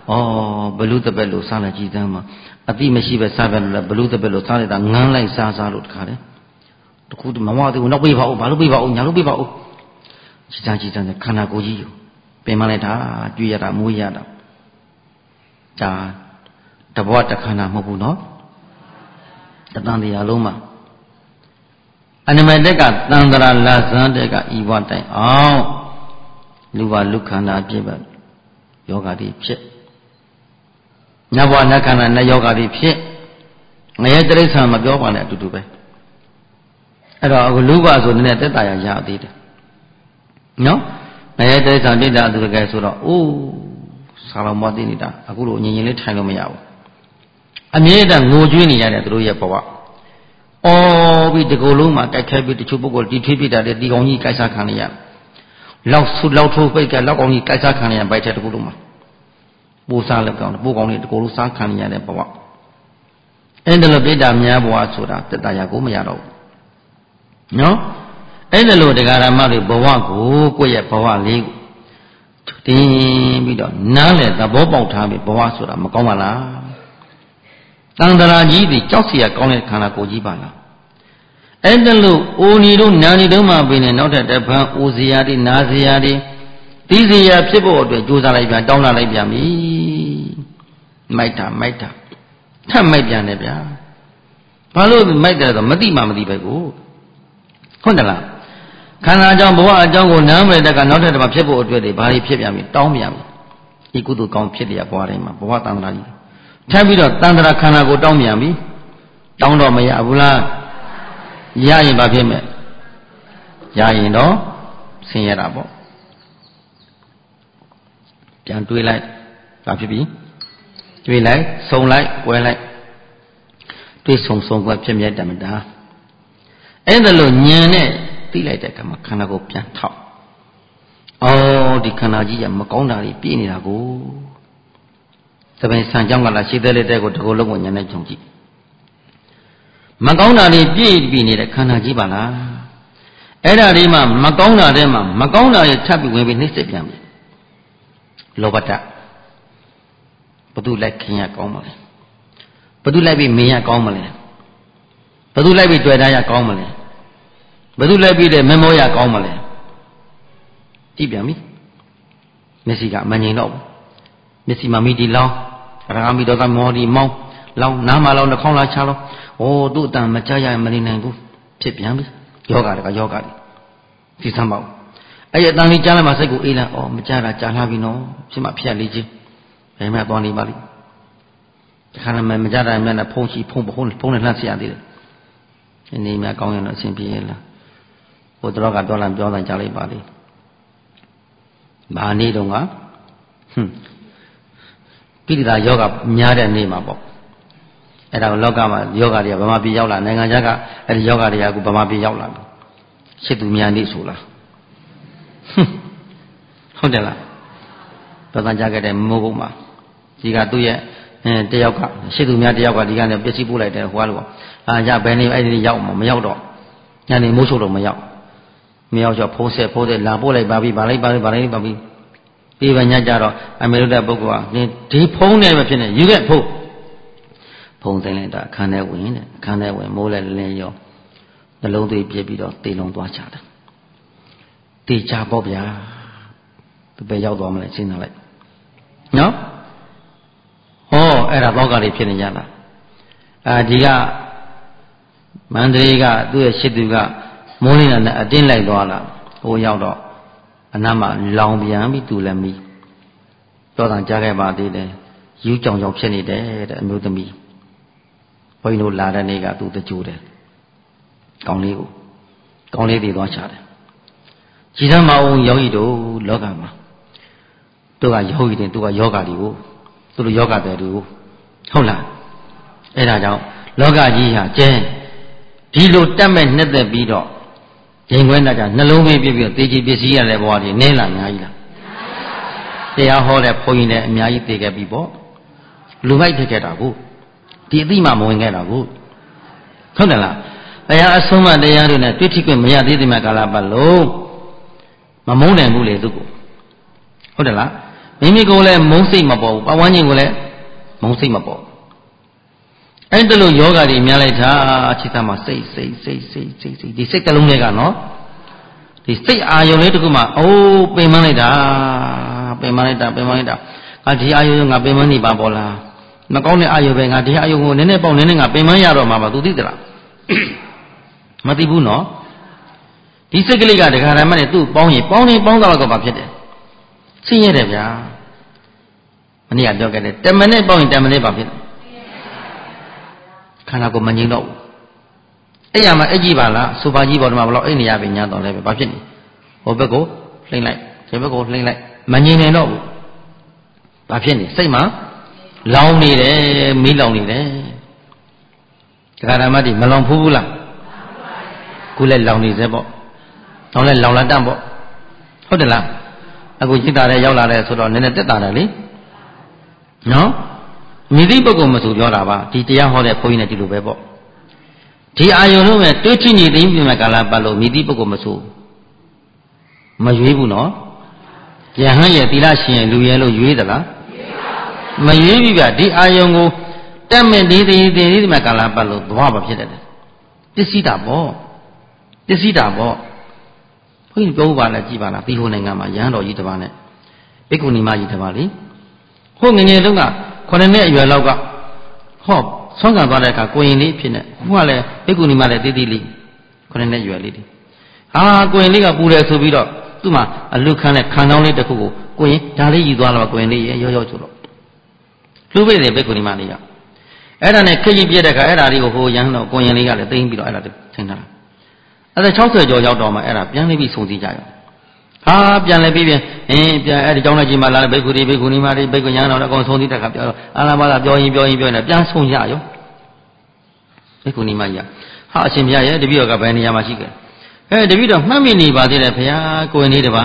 ဘလူတပက်လို့စားလိုက်ကြည့်သမ်းမှာအတိမရှိပဲစားပဲလို့ဘလူတပက်လို့စားလိုက်တာငန်းလိုက်စားလို့တခါတည်းတခုမမသေးဘူးနောက်ပေးပါဦးဘာလို့ပေးပါဦးညာလို့ပေးပါဦးကြည်စမ်းခန္ဓာကိုယ်ကြီးอยู่ပင်မလိုက်တာကြွရတာမွေးရတာဒါတဘဝတခန္ဓာမဟုတ်ဘူးနော်တန်တရားလုံးမှာအနမတက်ကတန်တရာလာဇန်တက်ကဤဘဝတိုင်အောင်လူဘလူခန္ဓာဖြစ်ပါယောဂတိဖြစ်နတ်ဘဝနတ်ခန္ဓာနတ်ယောဂတိဖြစ်ငရဲတိရစ္ဆာန်မပြောပါနဲ့အတူတူပဲအဲ့တော့အခုလူဘဆိုတဲ့တက်တာရသေးတယ်နော်ငရဲတိရစ္ဆာန်တိတ္တအတူတကယ်ဆိုတော့အိုးဆာလောင်မသိနေတာအခုလိုငြင်လေးထိုင်လို့မရဘူးအမြဲတမ်းငိုကြွေးနေရတယ်သူတို့ရဲ့ဘဝပြီးဒီကိုယ်လုံးမှာကြိုက်ခဲပြီးတချို့ပုဂ္ဂိုလ်တီထွေးပြတာတဲ့ဒီကောင်ကြီးကြိုက်စားခံရလောက်ဆုလောက်ထိုးပိတ်ကလောက်ကောင်ကြီးကြိုက်စားခံရဘိုက်တဲ့တကူလုံးမှာပိုးစားလက်ကောင်ပိုးကောင်လေးတကူလုံးစားခံရတဲ့ဘဝအဲ့ဒါလိုပြိတ္တာများဘဝဆိုတာတက်တာရကိုမရတော့ဘူးနော်အဲ့ဒါလိုတရားဓမ္မတွေဘဝကိုကိုယ့်ရဲ့ဘဝလေးကိုတင်းပြီးတော့နားလေသဘောပေါက်ထားပြီးဘဝဆိုတာမကောင်းပါလားတန်တရာကြီးတွေကြောက်เสียကောင်းတဲ့ခန္ဓာကိုယ်ကြီးပါလားအဲ့ဒါလို့အိုနီတို့နာနီတို့မှပင်နဲ့နောက်ထပ်တပံအိုစရာတွေနာစရာတွေတီးစရာဖြစ်ဖို့အတွက်ကြိုးစားလိုက်ပြန်တောင်းလာလိုက်ပြန်ပြီမိုက်တာထပ်မိုက်ပြန်တယ်ဗျာဘာလို့မိုက်တယ်ဆိုမသိမှမသိပဲကိုဟုတ်တယ်လားခန္ဓာကြောင့်ဘဝအကြောင်းကိုနားမလည်တဲ့ကနောက်ထပ်တပံဖြစ်ဖို့အတွက်တွေဘာတွေဖြစ်ပြန်ပြီတောင်းပြန်ပြီဒီကုသိုလ်ကောင်းဖြစ်တဲ့ဘဝတိုင်းမှာဘဝတန်တရာကြီးထပ်ပြီးတော့တန်တရာခန္ဓာကိုတောင်းပြန်ပြီတောင်းတော့မရဘူးလားရရင်ဘာဖြစ်မဲ့ရရင်တော့ဆင်းရဲတာပေါ့ပြန်တွေးလိုက်ဘာဖြစ်ပြီတွေးလိုက်ဆုံလိုက်ကွဲလိုက်တွေးဆုံကွဲဖြစ်မြဲတယ်မတားအဲ့ဒါလို့ညံနဲ့သိလိုက်တဲ့အခါမှာခန္ဓာကိုပြန်ထောက်ဒီခန္ဓာကြီးကမကောင်းတာတွေပြည့်နေတာကိုသဘင်ဆံကြောင်းကလာရှိသေးတဲ့ကိုတကူလုံးကိုညံနဲ့ကြုံကြည့်မကောင်းတာတွေပြည့်ပြီးနေတဲ့ခန္ဓာကြီးပါလားအဲ့ဒါတွေမှမကောင်းတာတွေမှမကောင်းတာတွေထပ်ပြီးဝင်ပြီးနှိမ့်စစ်ပြန်ပြီလောဘတဘသူလိုက်ခင်ရကောင်းမလဲဘသူလိုက်ပြီးမင်းရကောင်းမလဲဘသူလိုက်ပြီးတွေ့တာရကောင်းမလဲဘသူလိုက်ပြီးတဲ့မမောရကောင်းမလဲကြည့်ပြန်ပြီမျက်စိကမငြိမ်တော့ဘူးမျက်စိမှာမိဒီလောင်းရာဂမိဒေါသမောဒီမောင်းလောင်းနားမှာလောင်းနှာခေါင်းလာချလောင်းသူ့အတန်မကြရမနေနိုင်ဘူးဖြစ်ပြန်ပြီယောဂတကယောဂတွေဒီသမ်းပါဦးအဲ့ဒီအတန်လေးကြားလိုက်မှစိတ်ကိုအေးလာမကြတာကြားလာပြီနော်ဖြစ်မှဖြစ်ရလေးချင်းဘယ်မှသွားနေပါလိမ့်ဒီခါမှမကြတာမှလည်းဖုံးချီဖုံးနဲ့လှမ်းစီရသေးတယ်ဒီနေ့မှကောင်းရင်တော့အဆင်ပြေလားဘုရားကပြောလာပြောတိုင်းကြားလိုက်ပါလိမ့်ဘာနေတော့ကကိလေသာယောဂများတဲ့နေ့မှာပေါ့အဲ့ဒါလောကမှာယောဂတွေကဗမာပြည်ရောက်လာနိုင်ငံခြားကအဲ့ဒီယောဂတွေကအခုဗမာပြည်ရောက်လာတယ်ရှစ်သူများနေ့ဆိုလားဟုတ်တယ်လားတော်တန်ကြခဲ့တဲ့မိုးကုတ်မှာဒီကသူ့ရဲ့တယောက်ကရှစ်သူများတယောက်ကဒီကနေပစ္စည်းပို့လိုက်တယ်ဟိုကလို့ရဘယ်နေအဲ့ဒီရောက်မှာမရောက်တော့ညနေမိုးချုပ်တော့မရောက်ချောဖုံးဆက်လာပို့လိုက်ပါပြီဗာလိုက်ပါပြီပြီးပဲညကြတော့အမေတို့တဲ့ပုဂ္ဂိုလ်ကဒီဖုံးနေပဲဖြစ်နေယူခဲ့ဖုံးသိမ့်လိုက်တာအခန်းထဲဝင်တဲ့အခန်းထဲဝင်မိုးလဲလင်းရောနှလုံးသွေးပြစ်ပြီးတော့တေလုံးသွားချတာတေချပေါ့ဗျာသူပဲရောက်သွားမလဲစဉ်းစားလိုက်နော်အဲ့ဒါဘောက်ကလေးဖြစ်နေကြတာဒီကမန္တလေးကသူ့ရဲ့ရှစ်သူကမိုးလင်းတာနဲ့အတင်းလိုက်သွားလာဟိုရောက်တော့အနားမှာလောင်ပြန်ပြီးသူလည်းမီးတော်တန်ကြားခဲ့ပါသေးတယ်ယူကြောင်ဖြစ်နေတယ်တဲ့အမျိုးသမီးဘုန်းကြီးတို့လာတဲ့နေ့ကသူတကြိုတယ်ကောင်းလေးတွေသွားချတယ်ကြည်သမ်းမအောင်ယောဂီတို့လောကမှာတို့ကယောဂီတွေသူကယောဂတွေကိုသူတို့ယောဂတွေကိုဟုတ်လားအဲ့ဒါကြောင့်လောကကြီးဟာကျဲဒီလိုတက်မဲ့နှစ်သက်ပြီးတော့ရင်ခွဲတာကြောင့်နှလုံးသွင်းပြပြီးတော့သေချီပစ္စည်းရတဲ့ဘဝကြီးနင်းလာအများကြီးလားတရားဟောတဲ့ဘုန်းကြီးလည်းအများကြီးသိခဲ့ပြီပေါ့လူမိုက်ဖြစ်ခဲ့တာကိုဒီအသိမှမဝင်ခဲ့တာကိုဟုတ်တယ်လားတရားအဆုံးမတရားတွေနဲ့တွေ့ထိခွင့်မရသေးတဲ့မှာကာလပတ်လုံးမမုန်းနိုင်ဘူးလေသူကိုဟုတ်တယ်လားမိမိကိုယ်လည်းမုန်းစိတ်မပေါ်ဘူးပတ်ဝန်းကျင်ကိုလည်းမုန်းစိတ်မပေါ်အဲ့ဒါလို့ယောဂတွေများလိုက်တာအခြေသားမှာစိတ်ဒီစိတ်တစ်လုံးလေးကနော်ဒီစိတ်အာယုံလေးတခုမှအိုးပင်မလိုက်တာငါဒီအာယုံငါပင်မနေပါပေါ်လားမကောင်းတဲ့အာယုံပဲငါဒီအာယုံကိုနည်းနည်းပေါက်နည်းနည်းငါပင်မရတော့မှာပါသူသိသလားမသိဘူးနော်ဒီစိတ်ကလေးကဒကာရမနဲ့သူ့ပေါင်းရင်ပေါင်းတော့ဘာဖြစ်တယ်ဆင်းရဲတယ်ဗျာမနေ့ကပြောခဲ့တယ်10မိနစ်ပေါင်းရင်10မိနစ်ဘာဖြစ်လဲခန္ဓာကိုယ်မငြိမ်တော့ဘူးအဲ့ရမှာအဲ့ကြီးပါလားစူပါကြီးပေါ်မှာဘလို့အဲ့နေရပြီညာတော့လည်းပဲဘာဖြစ်နေဟိုဘက်ကိုလှိမ့်လိုက်ဒီဘက်ကိုလှိမ့်လိုက်မငြိမ်နိုင်တော့ဘူးဘာဖြစ်နေစိတ်မှာလောင်နေတယ်မီးလောင်နေတယ်ဒကာရမတိမလောင်ဘူးလားခုလည်းလောင်နေစေပေါ့တော့လည်းလောင်လာတတ်ပေါ့ဟုတ်တယ်လားအခုจิตတာလည်းရောက်လာတယ်ဆိုတော့နည်းနည်းတက်တာတယ်လေနော်မိသည့်ပုဂ္ဂိုလ်မဆိုပြောတာပါဒီတရားဟောတဲ့ဘုန်းကြီးနဲ့ဒီလိုပဲပေါ့ဒီအာယုံလုံးနဲ့တွေးကြည့်နေသိပြီမဲ့ကာလပတ်လို့မိသည့်ပုဂ္ဂိုလ်မဆိုမရွေးဘူးနော်ယဟန်ရဲ့သီလရှင်ရဲ့လူရဲ့လို့ရွေးသလားမရွေးဘူးဗျဒီအာယုံကိုတက်မဲ့ဒီမဲ့ကာလပတ်လို့ဘဝမဖြစ်တတ်တယ်ပစ္စည်းတာပေါ့ဘုန်းကြီးပြောပါလားကြည်ပါလားပြီးဟိုနိုင်ငံမှာရဟန်းတော်ကြီးတစ်ပါးနဲ့ဘိက္ခုနီမကြီးတစ်ပါးလေဟိုငငယ်တုန်းက9နှစ်အရွယ်လောက်ကဟောဆွမ်းခံသွားတဲ့အခါကိုရင်လေးဖြစ်နေဟိုကလည်းဘိက္ခုနီမလည်းတီးတီးလေး9နှစ်အရွယ်လေးဟာကိုရင်လေးကပူတယ်ဆိုပြီးတော့သူ့မှာအလူခန်းနဲ့ခံတောင်းလေးတစ်ခုကိုကိုရင်ဒါလေးယူသွားတော့ကိုရင်လေးရောဆိုတော့လှူပေးတယ်ဘိက္ခုနီမလေးကအဲ့ဒါနဲ့ခကြီးပြည့်တဲ့အခါအဲ့ဒါလေးကိုဟိုရဟန်းတော်ကိုရင်လေးကလည်းသိမ်းပြီးတော့အဲ့ဒါထင်ထားအဲ့ဒါ60ကျော်ရောက်တော့မှအဲ့ဒါပြန်လေးပြီးစုံစည်းကြရောဟာပြန်လဲပြီးပြန်ပြန်အဲ့ဒီကျောင်းသားကြီးမှလာတဲ့ဘိက္ခုနီမတွေဘိက္ခုညာတော်အကုန်စုံစည်းတဲ့ခါပြောတော့အာလာမလာပြောရင်နဲ့ပြန်ဆုံကြရောဘိက္ခုနီမကြီးဟာအရှင်ဘုရားရဲ့တပည့်တော်ကဘယ်နေရာမှာရှိခဲ့တပည့်တော်မှတ်မိနေပါသေးတယ်ဘုရားကိုယ်နေတပါ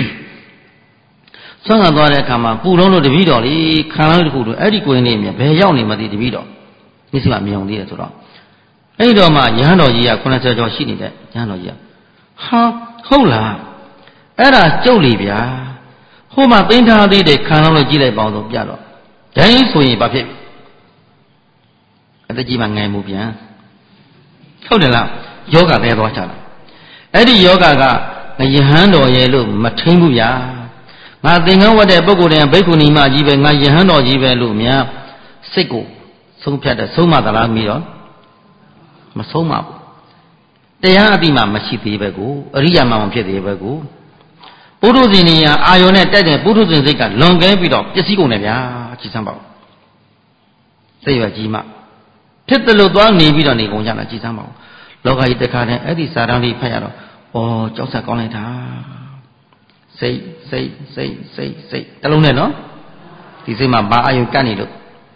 ဆွမ်းခံသွားတဲ့အခါမှာပူလုံးလို့တပည့်တော်လေးခံလို့တခုလို့အဲ့ဒီကိုယ်နေမြဘယ်ရောက်နေမသိတပည့်တော်မျက်စိမှမြင်ုံသေးတယ်ဆိုတော့အဲ့တော့မှရဟန်းတော်ကြီးက90ကျော်ရှိနေတဲ့ရဟန်းတော်ကြီးကဟာဟုတ်လားအဲ့ဒါကြုတ်လေဗျာဟိုမှာသိမ်းထားသေးတယ်ခံလို့ကြည့်လိုက်ပါအောင်ဆိုပြတော့ဒိုင်းဆိုရင်ဘာဖြစ်အတကြီးမှငိုင်မှုပြန်ဟုတ်တယ်လားယောဂပဲသွားချတာအဲ့ဒီယောဂကယဟန်တော်ရဲ့လို့မထိန်ဘူးဗျာငါသင်္ကန်းဝတ်တဲ့ပုဂ္ဂိုလ်တွေကဘိက္ခုနီမကြီးပဲငါယဟန်တော်ကြီးပဲလို့များစိတ်ကိုဆုံးဖြတ်တဲ့ဆုံးမသလားမိတော့မဆုံးမဘူးတရားအတိမှမရှိသေးပဲကိုအရိယာမှမဖြစ်သေးပဲကိုပုထုဇဉ်နေရအာယုန်နဲ့တိုက်တဲ့ပုထုဇဉ်စိတ်ကလွန်ကဲပြီးတော့ပစ္စည်းကုန်တယ်ဗျာကြည်စမ်းပါဦးစိတ်ရွယ်ကြီးမှဖြစ်တယ်လို့သွားနေပြီးတော့နေကုန်ကြတာကြည်စမ်းပါဦးလောကကြီးတခါတည်းအဲ့ဒီစာတန်းလေးဖတ်ရတော့ဩကြောက်ဆက်ကောင်းလိုက်တာစိတ်တလုံးနဲ့နော်ဒီစိတ်မှာဘာအာယုန်ကတ်နေလို့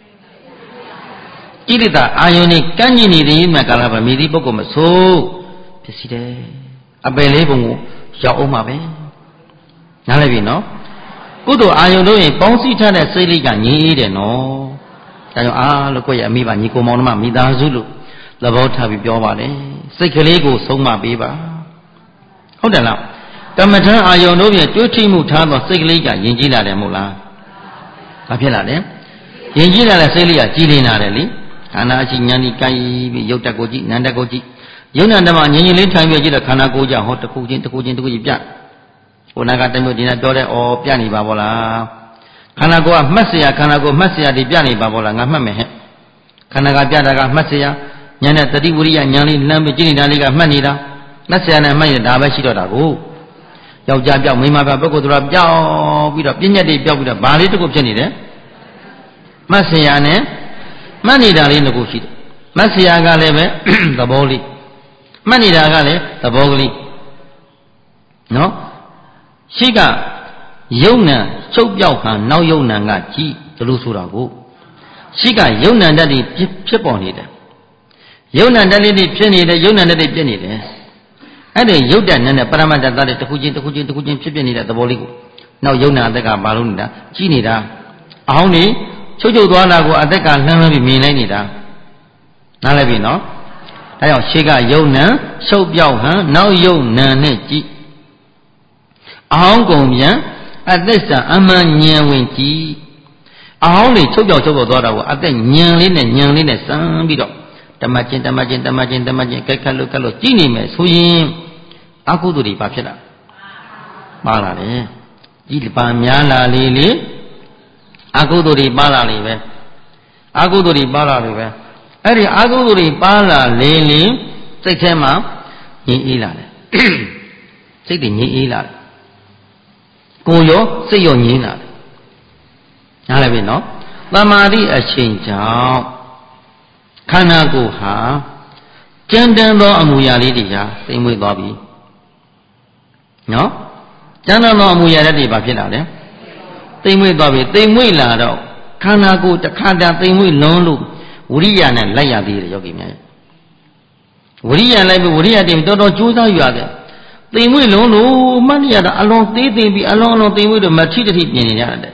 ကိလေသာအာယုန်နဲ့ကန့်ကျင်နေတဲ့မှကာလပဲမိသည့်ပုဂ္ဂိုလ်မဆိုးဖြစ်စီတယ်အပယ်လေးပုံကိုရောက်အောင်ပါပဲနားလည်ပြီနော်ကုသိုလ်အာယုန်တို့ရင်ပေါင်းစည်းထားတဲ့စိတ်လေးကငြိမ်းအေးတယ်နော်ဒါကြောင့်အားလို့ကိုယ့်ရဲ့အမိဘညီကိုမောင်နှမမိသားစုလို့သဘောထားပြီးပြောပါတယ်စိတ်ကလေးကိုဆုံးမပေးပါဟုတ်တယ်လားကမ္မထံအာယုန်တို့ရဲ့တွေးထိမှုထားသောစိတ်ကလေးကယဉ်ကျေးလာတယ်မဟုတ်လားဘာဖြစ်လာလဲယဉ်ကျေးလာတဲ့စိတ်လေးကကြည်လင်လာတယ်လေခန္ဓာအရှိဉာဏ်ဤကိုင်းပြီးရုပ်တက်ကိုကြည့်နာမ်တက်ကိုကြည့်ယုံနာဓမ္မငြိမ်ငြိမ်လေးထိုင်ပြီးကြည့်တော့ခန္ဓာကိုယ်ကြောင့်ဟောတစ်ခုချင်းပြဟိုနာကတမျိုးဒီနာပြောတဲ့ဩပြနေပါဘောလားခန္ဓာကိုယ်ကမှတ်เสียခန္ဓာကိုယ်မှတ်เสียဒီပြနေပါဘောလားငါမှတ်မယ်ဟဲ့ခန္ဓာကပြတာကမှတ်เสียဉာဏ်နဲ့တတိဝိရိယဉာဏ်လေးလမ်းပြီးကြည့်နေတာလေးကမှတ်နေတာမှတ်เสียနဲ့မှတ်ရင်ဒါပဲရှိတော့တာကိုယောက်ျားပြောက်မိန်းမပြောက်ပုဂ္ဂိုလ်တို့ပြောက်ပြီးတော့ပြဉ္ညတ်တွေပြောက်ပြီးတော့ဘာလေးတစ်ခုဖြစ်နေတယ်မှတ်เสียနဲ့မှတ်နေတာလေးတစ်ခုရှိတယ်မှတ်เสียကလည်းပဲသဘောလေးမှတ်နေတာကလည်းသဘောကလေးနော်ရှိကယုံနံချုပ်ပြောက်ခံနောက်ယုံနံကကြည်ဘလို့ဆိုတာကိုရှိကယုံနံတတ်တွေဖြစ်ပေါ်နေတယ်ယုံနံတတ်လေးတွေဖြစ်နေတယ်ယုံနံတတ်တွေပြည့်နေတယ်အဲ့ဒီယုတ်တဲ့နဲ့ပရမတ္တတတဲ့တစ်ခုချင်းဖြစ်နေတဲ့သဘောလေးကိုနောက်ယုံနံအသက်ကဘာလို့နေတာကြည်နေတာအဟောင်းနေချုပ်သွားတာကိုအသက်ကလှမ်းပြီးမြင်လိုက်နေတာနားလည်ပြီနော်ဒါကြောင့်ရှေ့ကယုံနံချုပ်ပြောက်ဟန်နောက်ယုံနံနဲ့ကြည်အဟောင်းကုန်ပြန်အသက်စာအမှန်ဉာဏ်ဝင်ကြည့်အဟောင်းလေးချုပ်ပြောက်သွားတာကိုအသက်ဉာဏ်လေးနဲ့စမ်းပြီးတော့တမချင်းကြိုက်ခတ်လို့ကြည့်နေမယ်ဆိုရင်အကုသိုလ်တွေဘာဖြစ်လာပါလာတယ်ကြည့်ပါများလာလေအကုသိုလ်တွေပါလာလေပဲအဲ့ဒီအကုသိုလ်တွေပါလာလေစိတ်ထဲမှာငြိမ်အေးလာတယ်စိတ်တွေငြိမ်အေးလာတယ်ကိုယ်ရောစိတ်ရောငြိမ်လာတယ်နားလည်ပြီနော်သမာဓိအချိန်ကြောင့်ခန္ဓာကိုယ်ဟာကြမ်းတမ်းသောအမူအရာလေးတွေဟာသိမ့်မွေ့သွားပြီနော်ကြမ်းတမ်းသောအမူအရာတွေဘာဖြစ်လာလဲသိမ့်မွေ့သွားပြီသိမ့်မွေ့လာတော့ခန္ဓာကိုယ်တစ်ခါတည်းသိမ့်မွေ့လုံးလို့ဝိရိယနဲ့လိုက်ရသေးတယ်ယောဂီများဝိရိယလိုက်ပြီးဝိရိယတင်တော်တော်ကြိုးစားယူရတယ်သိမ့်မွေ့လုံးလို့မှတ်ရတာအလွန်သေးသိမ့်ပြီးအလွန်သိမ့်မွေ့တော့မထိတထိပြင်နေရတယ်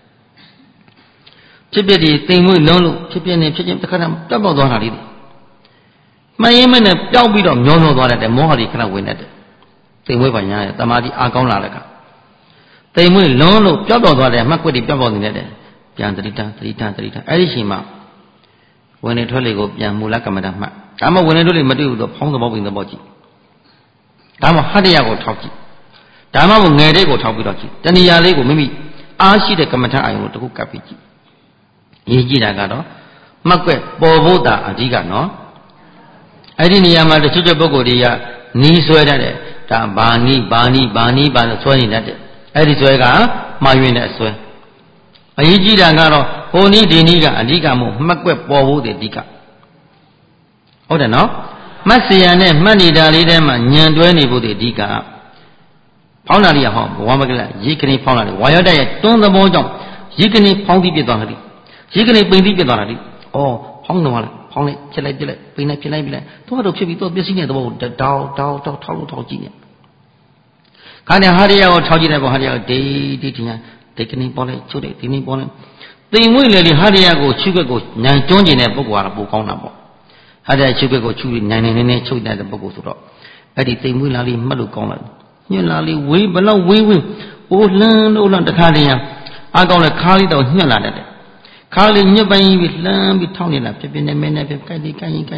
ဖြစ်ဖြစ်ဒီသိမ့်မွေ့လုံးလို့ဖြစ်ဖြစ်ချင်းတစ်ခါတည်းပြတ်ပေါက်သွားတာလေးမှန်ရင်မနဲ့ပျောက်ပြီးတော့မျောသွားတယ်မောဟတွေခဏဝင်နေတယ်သိမ့်မွေ့ပါညာရဲ့တမာတိအားကောင်းလာတဲ့အခါသိမ့်မွေ့လုံးလို့ပျောက်တော့သွားတယ်မှတ်ကွက်တွေပျောက်ပေါက်နေတယ်ပြန်သတိထားအဲ့ဒီချိန်မှာဝင်နေထွက်လေကိုပြန်မူလကမ္မဋ္ဌာန်းမှတ်ဒါမှဝင်နေထွက်လေမတွေ့ဘူးတော့ဖောင်းသဘောပင်သဘောကြည့်ဒါမှဟတ္တရကိုထောက်ကြည့်ဒါမှငယ်တဲ့ကိုထောက်ပြီးတော့ကြည့်တဏှာလေးကိုမိမိအားရှိတဲ့ကမ္မဋ္ဌာန်းအာယုံကိုတခုကပ်ပြီးကြည့်ရေးကြည့်တာကတော့မှတ်ကွက်ပေါ်ဖို့တာအဓိကနော်အဲ့ဒီနေရာမှာတချို့ပုဂ္ဂိုလ်တွေကနီးဆွဲတတ်တယ်ဒါဘာနီးလို့ဆွဲနေတတ်တယ်အဲ့ဒီဆွဲကမှားယွင်းတဲ့အဆွဲအရေးကြီးတာကတော့ဟိုနည်းဒီနည်းကအဓိကမို့မှတ်ကွက်ပေါ်ဖို့တဲ့အဓိကဟုတ်တယ်နော်မှတ်เสียနဲ့မှတ်နေတာလေးထဲမှာညံတွဲနေဖို့တဲ့အဓိကဖောင်းတာလေးဟောဘဝမကလရေကနေဖောင်းတာလေးဝါရတရဲ့တွန်းသဘောကြောင့်ရေကနေဖောင်းပြီးပြသွားတယ်ရေကနေပိန်ပြီးပြသွားတာလေဩဖောင်းတော့လားဖောင်းလိုက်ဖြစ်လိုက်ပိန်လိုက်ဖြစ်လိုက်တော့ဖြစ်ပြီးတော့ပစ္စည်းနဲ့သဘောတောက်ထောက်လို့ကြည့်နေခါနဲ့ဟာရယာကိုထောက်ကြည့်တယ်ပေါ့ဟာရယာကိုဒိတ်ထင်ဒီကနေ့ပေါ်လိုက်ချုပ်တယ်ဒီနေ့ပေါ်လိုက်သိမ်မွေ့လေလေဟာရယာကိုချုပ်ွက်ကိုညံတွန်းကျင်တဲ့ပုဂ္ဂိုလ်ကပိုကောင်းတာပေါ့ဟာရယာချုပ်ွက်ကိုချုပ်ပြီးနိုင်နေချုပ်တဲ့ပုဂ္ဂိုလ်ဆိုတော့အဲ့ဒီသိမ်မွေ့လာလေးမှတ်လို့ကောင်းလာညွန့်လာလေးဝေးဘလောက်ဝေးအိုးလှမ်းတခါတည်းအားကောင်းလဲခါလေးတော့ညှက်လာတယ်ခါလေးညှက်ပိုင်းပြီးလှမ်းပြီးထောင်းနေတာဖြစ်နေမင်းနဲ့ဖြစ်ကိုက်နေလေဖြစ်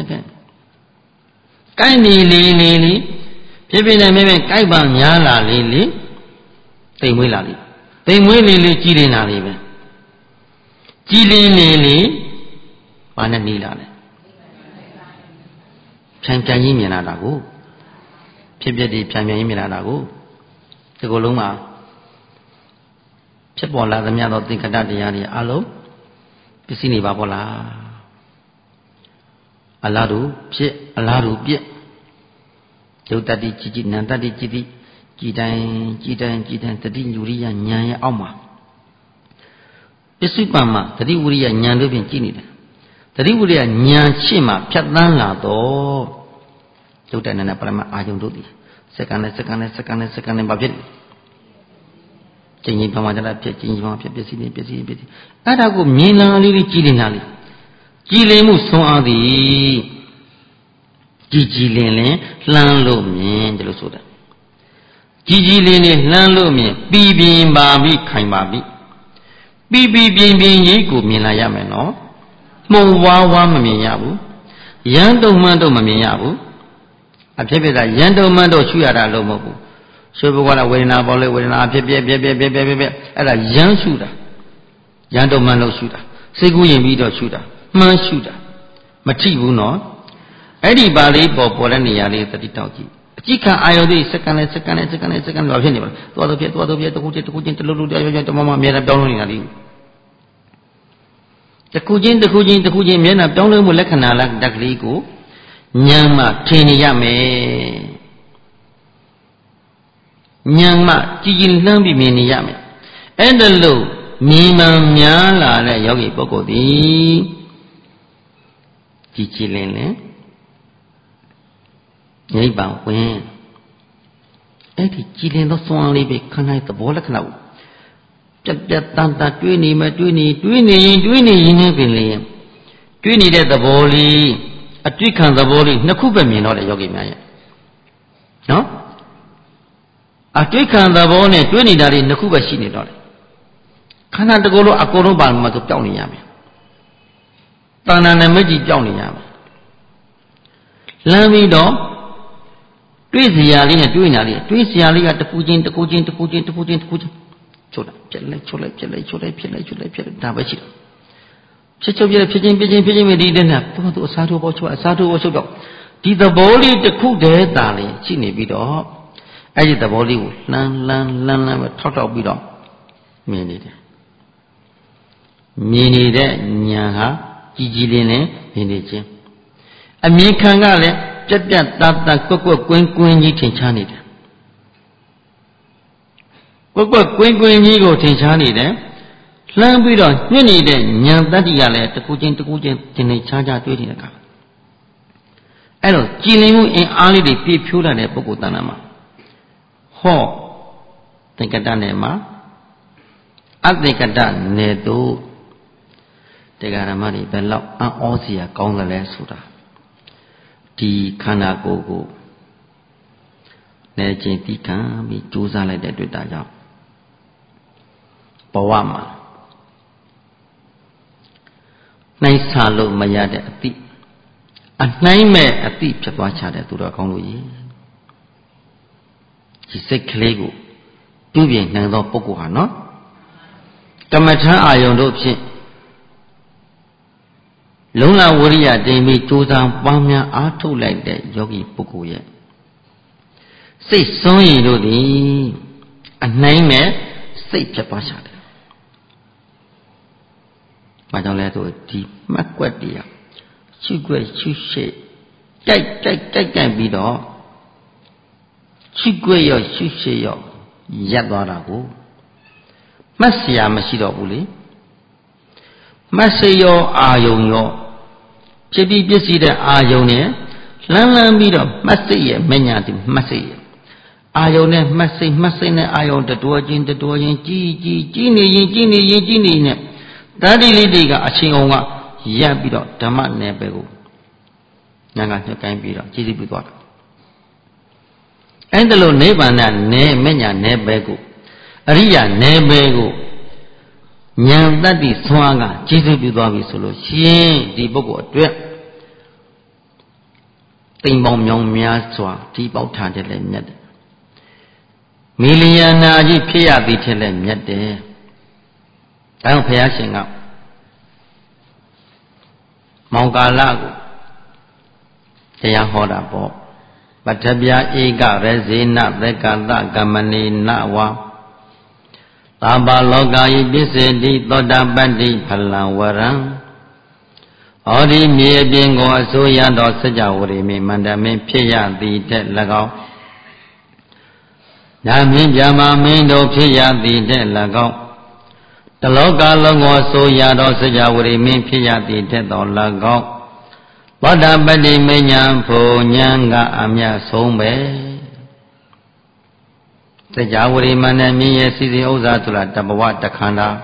နေမင်းကိုက်ပါများလာလေသိမ်မွေ့လာလေသိမ်မွေးလေးကြည်လင်လာလေးပဲကြည်လင်လေးဘာနဲ့နေလာလဲဖြန်ကြီးမြင်လာတာကိုဖြစ်ဖြစ်ဒီဖြန်ကြီးမြင်လာတာကိုဒီကုလုံးမှာဖြစ်ပေါ်လာသမျှသောသင်္ခတတရားတွေအလုံးပစ္စည်းနေပါပေါ့လားအလားတူဖြစ်အလားတူပြည့်ယုတ်တတိကြည်နံတတိကြည်ကြည်တိုင်းတတိဝိရိယဉာဏ်ရဲ့အောက်မှာပစ္စုပန်မှာတတိဝိရိယဉာဏ်တို့ဖြင့်ကြည်နေတယ်တတိဝိရိယဉာဏ်ရှေ့မှာဖြတ်သန်းလာတော့ယုတ်တဏ္ဍပရမအာယုံတို့သည်စက္ကန့်နဲ့ဘာဖြစ်လဲကျင်ပမာကြတာဖြစ်ကျင်ပမာဖြစ်ပစ္စည်းအဲ့ဒါကိုမြင်လာလေးကြည်လင်လာလေးကြည်လင်မှုဆုံးအားသည်ကြည်လင်လှမ်းလို့မြင်တယ်လို့ဆိုတာကြည်လင်လှမ်းလို့မြင်ပြီးပြင်းပါပြီခိုင်ပါပြီပြီးပြင်းကြီးကိုမြင်လာရမယ်နော်မှုံဝါမမြင်ရဘူးရန်တုံမှန်းတော့မမြင်ရဘူးအဖြစ်ဖြစ်တာရန်တုံမှန်းတော့ရှုရတာလို့မဟုတ်ဘူးရှုဘကလည်းဝေဒနာပေါ်လေဝေဒနာဖြစ်ပြအဲ့ဒါရန်ရှုတာရန်တုံမှန်းလို့ရှုတာစိတ်ကူးရင်ပြီးတော့ရှုတာမှန်းရှုတာမထိဘူးနော်အဲ့ဒီပါလေးပေါ်တဲ့နေရာလေးသတိတောက်ကြည့်အကြည့်ခံအာယုသိစက္ကန့်နဲ့ဘာဖြစ်နေပါလဲသွားတော့ပြတခုချင်းတလူတမမအများနဲ့ပြောင်းလို့နေတာလေတခုချင်းမျက်နှာပြောင်းလဲမှုလက္ခဏာလားတက်ကလေးကိုဉာဏ်မှထင်နေရမယ်ဉာဏ်မှကြည်လှမ်းပြီးမြင်နေရမယ်အဲ့ဒါလို့မြင်မှန်များလာတဲ့ယောဂီပုဂ္ဂိုလ်သည်ကြည်လင်နိဗ္ဗာန်ဝင်အဲ့ဒီကြည်လင်သောစွမ်းအားလေးပဲခန္ဓာရဲ့သဘောလက္ခဏာကိုပြတ်တန်တွေးနေရင်နဲ့ပင်လေတွေးနေတဲ့သဘောလေးအတွေ့ခံသဘောလေးနှစ်ခုပဲမြင်တော့တယ်ယောဂီများရဲ့နော်တွေ့ခံသဘောနဲ့တွေ့နေတာတွေနှစ်ခုပဲရှိနေတော့တယ်ခန္ဓာတစ်ခုလုံးအကုန်လုံးပါမှဆိုပြောင်းနေရမယ်တဏ္ဍာနဲ့မကြီးပြောင်းနေရမယ်လမ်းပြီးတော့တွေ့စရာလေးနဲ့တွေ့နေတာလေးတွေ့စရာလေးကတစ်ခုချင်းချုပ်လိုက်ပြက်လိုက်ချုပ်လိုက်ပြက်လိုက်ချုပ်လိုက်ဖြစ်လိုက်ဒါပဲရှိတယ်ဖြစ်ချုပ်ပြက်ဖြစ်ချင်းမဒီတဲ့နဲ့သူအစားထိုးပေါ်ချုပ်တော့ဒီသဘောလေးတစ်ခုတည်းတာလေးရှိနေပြီးတော့အဲ့ဒီသဘောလေးကိုလှမ်းပဲထောက်ပြီးတော့မြင်နေတယ်မြင်နေတဲ့ဉာဏ်ဟာကြီးလေးနဲ့မြင်နေခြင်းအမြင်ခံကလည်းပြတ်သားကွက်ကွင်းကြီးထင်ရှားနေတယ်ကွက်ကွင်းကြီးကိုထင်ရှားနေတယ်လှမ်းပြီးတော့ညှစ်နေတဲ့ဉာဏ်တတ္တိကလည်းတစ်ခုချင်းတင်နေခြားတွေ့နေတဲ့အခါအဲ့တော့ကြည်လင်မှုအင်အားလေးတွေပြည့်ဖြိုးလာတဲ့ပုဂ္ဂိုလ်တဏ္ဍာမှာဟောသင်္ကတနယ်မှာအသင်္ကတနယ်တို့တရားဓမ္မတွေဘယ်လောက်အံ့ဩစရာကောင်းသလဲဆိုတာဒီခန္ဓာကိုယ်ကိုနေချင်းတိခံပြီးကြိုးစားလိုက်တဲ့တွေ့တာကြောင့်ဘဝမှာနှိုင်းဆလို့မရတဲ့အသည့်အနှိုင်းမဲ့အသည့်ဖြစ်သွားချတဲ့သူတော်ကောင်းလို့ကြီးဒီစိတ်ကလေးကိုပြုပြင်နိုင်သောပုဂ္ဂိုလ်ဟာနော်ကမ္မထအာယုံတို့ဖြင့်လုံးလဝရိယတိမ်ပြီးကြိုးစားပွားများအားထုတ်လိုက်တဲ့ယောဂီပုဂ္ဂိုလ်ရဲ့စိတ်စွန့်ရည်တို့သည်အနှိုင်းမဲ့စိတ်ဖြစ်သွားချတယ်။ဘာကြောင့်လဲဆိုဒီမှတ်ကွက်တရားရှုွက်ရှုရှေ့ကြိုက်ပြီးတော့ရှုွက်ရောရှုရှေ့ရောရပ်သွားတာကိုမှတ်เสียမရှိတော့ဘူးလေမှတ်စေရောအာယုံရောဖြစ်ပြီးပြည့်စည်တဲ့အာယုံနဲ့လှမ်းပြီးတော့မှတ်စိတ်ရဲ့မညာတိမှတ်စိတ်ရဲ့အာယုံနဲ့မှတ်စိတ်နဲ့အာယုံတတော်ချင်းကြီးနေရင်နဲ့တတိလေးတွေကအချင်းအောင်ကရပ်ပြီးတော့ဓမ္မနယ်ပယ်ကိုညာကညှက်ကိုင်းပြီးတော့ကြည်စီပြီးသွားတာအဲ့ဒါလို့နိဗ္ဗာန်နဲ့မညာနယ်ပယ်ကိုအရိယာနယ်ပယ်ကိုဉာဏ်တတ္တိဆွမ်းကကျေစုပြုသွားပြီဆိုလို့ရှင်ဒီပုဂ္ဂိုလ်အတွက်တိမ်ပေါင်းမြောင်များစွာဒီပေါက်ထားတဲ့လည်းမြတ်တယ်မီလီယံနာကြီးဖြစ်ရသည်ထက်လည်းမြတ်တယ်ဒါကြောင့်ဘုရားရှင်ကမောင်ကာလကိုတရားဟောတာပေါ့ပထဗျာဧကရဇေနသက္ကတကမဏေနဝါသာဘာလောကယိပစ္စေတိသောတာပတ္တိဖလံဝရံဟောဒီမြေပြင်ကိုအစိုးရသောစကြဝဠာမန္တမင်းဖြစ်ရသည်တဲ့၎င်းညာမင်းပြမမင်းတို့ဖြစ်ရသည်တဲ့၎င်းတလောကလုံးကိုအစိုးရသောစကြဝဠာမင်းဖြစ်ရသည်တဲ့တော်၎င်းသောတာပတ္တိမဉ္ဇဉ်ဖို့ဉာဏ်ကအမြတ်ဆုံးပဲစကြဝဠာမန္တမင်းရဲ့စီစဉ်ဥစ္စာဆိုတာတဘဝတခန္ဓာ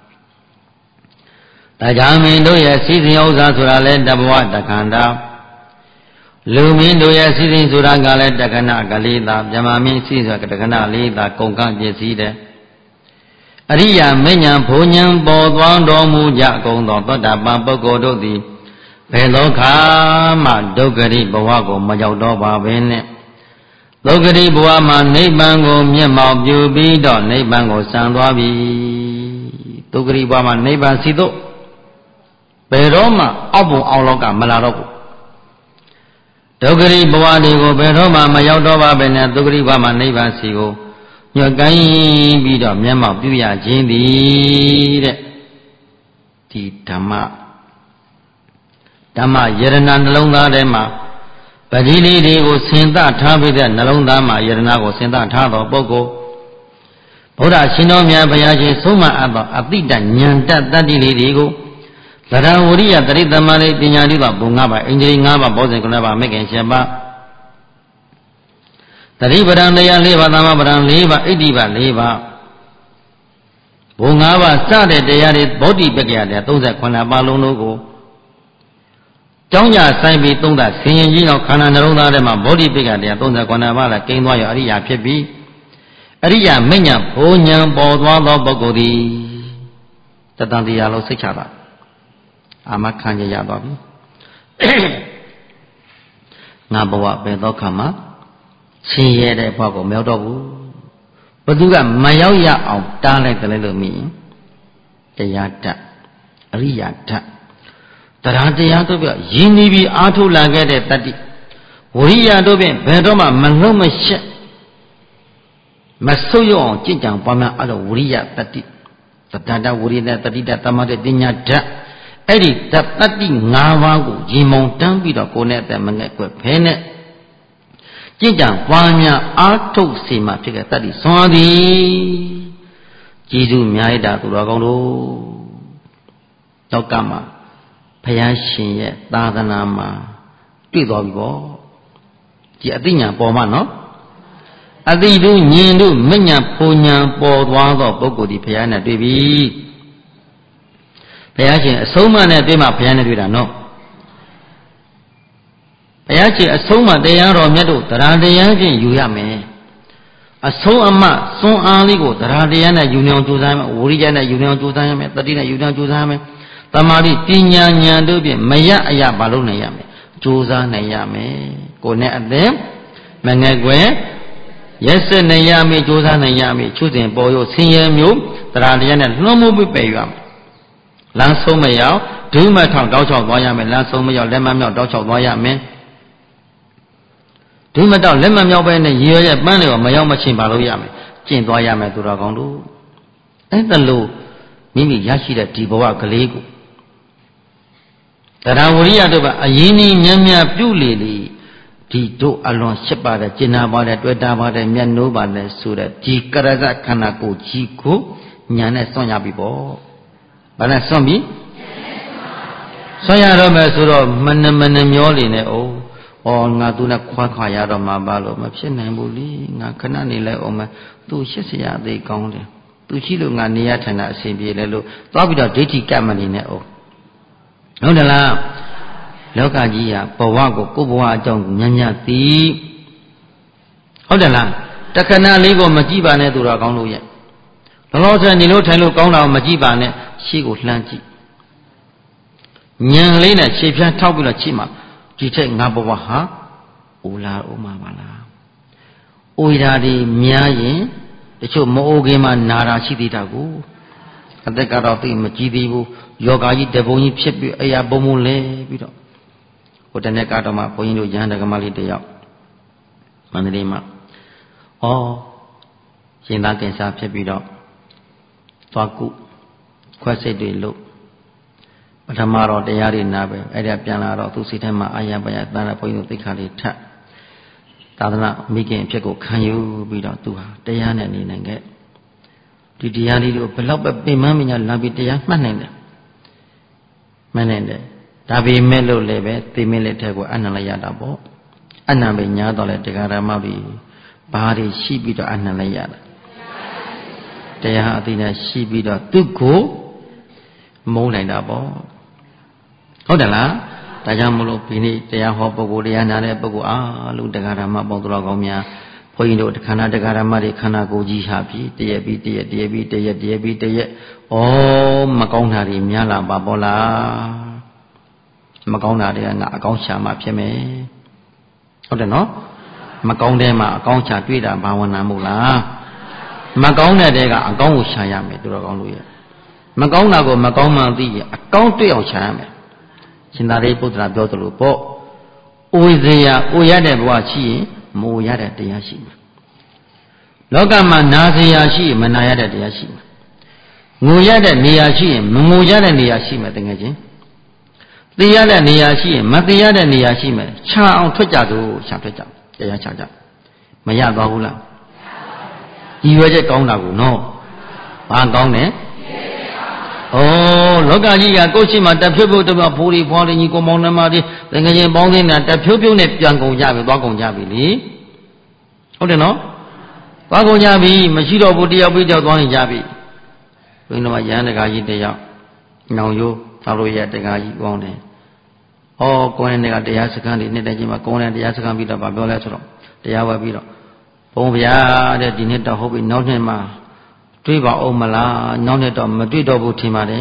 တရားမင်းတို့ရဲ့စီစဉ်ဥစ္စာဆိုတာလည်းတဘဝတခန္ဓာလူမင်းတို့ရဲ့စီစဉ်ဆိုတာကလည်းတခဏကလေးသာမြမမင်းစီဆိုတာတခဏလေးသာကုန်ကပြည့်စည်တယ်အရိယာမဉ္ဇဉ်ဘုံဉဏ်ပေါ်သွားတော်မူကြကုန်သောသောတာပန်ပုဂ္ဂိုလ်တို့သည်ဘယ်လောကမှဒုက္ခရိဘဝကိုမရောက်တော့ပါဘဲနဲ့ဒုက္ခရိဘဝမှာနိဗ္ဗာန်ကိုမျက်မှောက်ပြုပြီးတော့နိဗ္ဗာန်ကိုစံသွားပြီဒုက္ခရိဘဝမှာနိဗ္ဗာန်စီတော့ဘယ်တော့မှအောက်ဘုံအောင်လောကမလာတော့ဘူးဒုက္ခရိဘဝတွေကိုဘယ်တော့မှမရောက်တော့ပါပဲနဲ့ဒုက္ခရိဘဝမှာနိဗ္ဗာန်စီကိုညွတ်ကိုင်းပြီးတော့မျက်မှောက်ပြုရခြင်းသည်တဲ့ဒီဓမ္မယရဏနှလုံးသားထဲမှာပတိလေးတွေကိုဆင်သထားပြီးတဲ့နှလုံးသားမှာယရဏကိုဆင်သထားသောပုဂ္ဂိုလ်ဘုရားရှင်တော်မြတ်ဘုရားရှင်ဆုံးမအပ်သောအတိတဉာဏ်တတ္တိလေးတွေကိုသရဝရိယတရိသမารိပညာတိဘဘုံ၅ပါးအင်္ဂလိ၅ပါးဘောဇဉ်9ပါးမဂ္ဂင်7ပါးတတိပဒံတရား4ပါးသမပဒံ4ပါးဣတိပ4ပါးဘုံ၅ပါးစတဲ့တရားတွေဗောဓိပက္ခယတရား38ပါးလုံးတို့ကိုကျောင်းကြဆိုင်ပြီးသုံးသဆင်ရင်ကြီးတော့ခန္ဓာနှလုံးသားထဲမှာဗောဓိပက္ခတရား38ပါးလည်းကိန်းသွားရအရိယာဖြစ်ပြီးအရိယာမဉ္ဇဉ်ဘုံဉဏ်ပေါ်သွားသောပုဂ္ဂိုလ်သည်တတန်တရားလုံးစိတ်ချတာအာမခံရသွားပြီငါဘဝပဲသောခါမှာဆင်းရဲတဲ့ဘဝကိုမရောက်တော့ဘူးဘသူကမရောက်ရအောင်တားလိုက်တယ်လို့မြင်တရားတတ်အရိယာတတ်တရားတရားတို့ပြရင်းနှီးပြီးအားထုတ်လာခဲ့တဲ့တတ္တိဝိရိယတို့ဖြင့်ဘယ်တော့မှမလုံးမရှက်မဆုတ်ရအောင်ကြင်ကြံပွားများအဲ့လိုဝိရိယတတ္တိတတ္တဝိရိယတတ္တိတတမတ္တပညာဓာတ်အဲ့ဒီတတ္တိ၅ပါးကိုရင်မုံတန်းပြီးတော့ကိုယ်နဲ့အသက်မငဲ့ကွယ်ဖဲနဲ့ကြင်ကြံပွားများအားထုတ်စေမှဖြစ်တဲ့တတ္တိဆွမ်းသည်ကျေးဇူးများရတာသူတော်ကောင်းတို့နောက်ကမှာဘုရားရှင်ရဲ့သာသနာမှာတွေ့တော်ပြီပေါ့ဒီအသိဉာဏ်ပေါ်မှာနော်အသိတို့ဉာဏ်တို့မဉဏ်ဖူဉဏ်ပေါ်သွားသောပုဂ္ဂိုလ်ဒီဘုရားနဲ့တွေ့ပြီဘုရားရှင်အဆုံးအမနဲ့တွေ့မှဘုရားနဲ့တွေ့တာနော်ဘုရားရှင်အဆုံးအမတရားတော်မြတ်တို့တရားတရားချင်းယူရမယ်အဆုံးအမစွန်းအားလေးကိုတရားတရားနဲ့ယူနေအောင်ကြိုးစားမယ်ဝိရိယနဲ့ယူနေအောင်ကြိုးစားရမယ်တတိနဲ့ယူနေအောင်ကြိုးစားရမယ်တမာတိပညာဉာဏ်တို့ဖြင့်မရအရာဘာလို့နိုင်ရမယ်ကြိုးစားနိုင်ရမယ်ကိုယ်နဲ့အသက်မငယ်ကွယ်ရက်စက်နိုင်ရမယ်ကြိုးစားနိုင်ရမယ်ချွတ်စဉ်ပေါ်ရုပ်ဆင်းရဲမျိုးတရားတရားနဲ့လွှမ်းမိုးပြီးပယ်ရမယ်လမ်းဆုံးမရောက်ဒုမထောင်တောက်ချောက်သွားရမယ်လမ်းဆုံးမရောက်လက်မမြောက်တောက်ချောက်သွားရမယ်ဒုမတောက်လက်မမြောက်ပဲနဲ့ရေရပန်းတွေမရောက်မချင်းပါလို့ရမယ်ကျင့်သွားရမယ်သူတော်ကောင်းတို့အဲ့ဒါလို့မိမိရရှိတဲ့ဒီဘဝကလေးကိုတရားဝရိယတို့ကအရင်ကြီးမြတ်မြတ်ပြုလေလေဒီတို့အလွန်ရှစ်ပါတယ်ကျင်နာပါတယ်တွေ့တာပါတယ်မျက်နှိုးပါတယ်ဆိုတဲ့ဒီကရဇခန္ဓာကိုယ်ကြီးကိုညာနဲ့စွန့်ရပြီပေါ့ဘာလဲစွန့်ပြီစွန့်ရတော့မယ်ဆိုတော့မနှမျောလေနဲ့အောင်ငါသူနဲ့ခွာရတော့မှာပါလို့မဖြစ်နိုင်ဘူးလေငါခဏနေလိုက်အောင်မယ်သူရှစ်စရာအသေးကောင်းတယ်သူရှိလို့ငါနေရထိုင်တာအဆင်ပြေလဲလို့သွားပြီးတော့ဒိဋ္ဌိကပ်မနေနဲ့အောင်ဟုတ်တယ်လားလောကကြီးဟာဘဝကိုကိုယ်ဘဝအကြောင်းညံ့ညံ့သိဟုတ်တယ်လားတခဏလေးကိုမကြည့်ပါနဲ့သူတော်ကောင်းလို့ရဲ့လောလောဆယ်နေလို့ထိုင်လို့ကောင်းတာကိုမကြည့်ပါနဲ့ရှေ့ကိုလှမ်းကြည့်ညံလေးနဲ့ခြေဖြန်းထောက်ပြီးတော့ကြည့်မှာဒီထက်ငါဘဝဟာအိုလာအိုမှာပါလားအိုရာဒီများရင်တချို့မအိုခင်မှာနာတာရှိသေးတာကိုအသက်ကတော့သိမကြည့်သေးဘူးယောဂါကြီးတပုံကြီးဖြစ်ပြီးအရာပုံလဲပြီးတော့ဟိုတနေ့ကတော့မှဘုန်းကြီးတို့ရဟန်းတက္ကမလေးတယောက်မန္တလေးမှာရှင်သာကင်ဆာဖြစ်ပြီးတော့သွားကုခွက်စိတ်တွေလို့ပထမတော့တရားတွေနာပဲအဲ့ဒါပြန်လာတော့သူစိတ်ထဲမှာအာရပါရတန်တဲ့ဘုန်းကြီးတို့သိက္ခာလေးထပ်သာသနာမိခင်အဖြစ်ကိုခံယူပြီးတော့သူဟာတရားနဲ့နေနိုင်ခဲ့ဒီတရားလေးတို့ဘယ်တော့ပဲပင်မမညာလာပြီးတရားမှတ်နိုင်တယ်မှတ်နိုင်တယ်ဒါပေမဲ့လို့လည်းပဲသိမင်းလက်ထက်ကိုအနံလိုက်ရတာပေါ့အနံပဲညာတော့လေတရားဓမ္မပြီးဘာတွေရှိပြီးတော့အနံလိုက်ရတာတရားအသိနဲ့ရှိပြီးတော့သူ့ကိုမုန်းနိုင်တာပေါ့ဟုတ်တယ်လားဒါကြောင့်မလို့ဒီနေ့တရားဟောပုဂ္ဂိုလ်တရားနာတဲ့ပုဂ္ဂိုလ်အားလုံးတရားဓမ္မပေါင်းတော်ကောင်းများဘုန်းကြီးတို့ခန္ဓာတရားဓမ္မတွေခန္ဓာကိုယ်ကြီးဟာပြီးတရက်ပြီးတရက်တရက်ပြီးတရက်တရက်ပြီးတရက်မကောင်းတာတွေများလာပါပေါ့လားမကောင်းတာတွေကငါအကောင်းရှာမှဖြစ်မယ်ဟုတ်တယ်နော်မကောင်းတဲ့မှာအကောင်းရှာတွေ့တာဘာဝနာမို့လားမကောင်းတဲ့ကအကောင်းကိုရှာရမယ်သူတော်ကောင်းလို့ရမကောင်းတာကိုမကောင်းမှသိရင်အကောင်းတွေ့အောင်ရှာရမယ်ရှင်သာရိပုတ္တရာပြောသလိုပေါ့အိုစရာအိုရတဲ့ဘဝရှိရင်မိုးရတဲ့တရားရှိမယ်လောကမှာနာစရာရှိရင်မနာရတဲ့တရားရှိမယ်ငိုရတဲ့နေရာရှိရင်မငိုရတဲ့နေရာရှိမယ်တကယ်ချင်းသိရတဲ့နေရာရှိရင်မသိရတဲ့နေရာရှိမယ်ခြာအောင်ထွက်ကြသို့ရှာထွက်ကြတရားချကြမရသွားဘူးလားဒီရွယ်ချက်ကောင်းတာကိုနော်ဘာကောင်းတယ်လောကကြီးကကိုယ်ရှိမှတဖြုတ်ဖြုတ်တမဖိုးရီဖွားလေးကြီးကိုမောင်နှမတွေတကယ်ချင်းပေါင်းသိနေတာတဖြုတ်ဖြုတ်နဲ့ပြန်ကုန်ကြပြီသွားကုန်ကြပြီလေဟုတ်တယ်နော်သွားကုန်ကြပြီမရှိတော့ဘူးတယောက်ပြီးတယောက်သွားနေကြပြီဘုန်းတော်ရဟန်းတကာကြီးတယောက်နောင်ရိုးသာလို့ရတကာကြီးပေါင်းတယ်ကိုယ်နဲ့ကတရားစခန်းတွေနှစ်တည်းချင်းမှာကိုယ်နဲ့တရားစခန်းပြီးတော့ဗာပြောလဲဆိုတော့တရားဝဲပြီးတော့ဘုံဗျာတဲ့ဒီနှစ်တော့ဟုတ်ပြီနောက်နှစ်မှာတွေးပါအောင်မလားနောက်နှစ်တော့မတွေးတော့ဘူးထင်ပါတယ်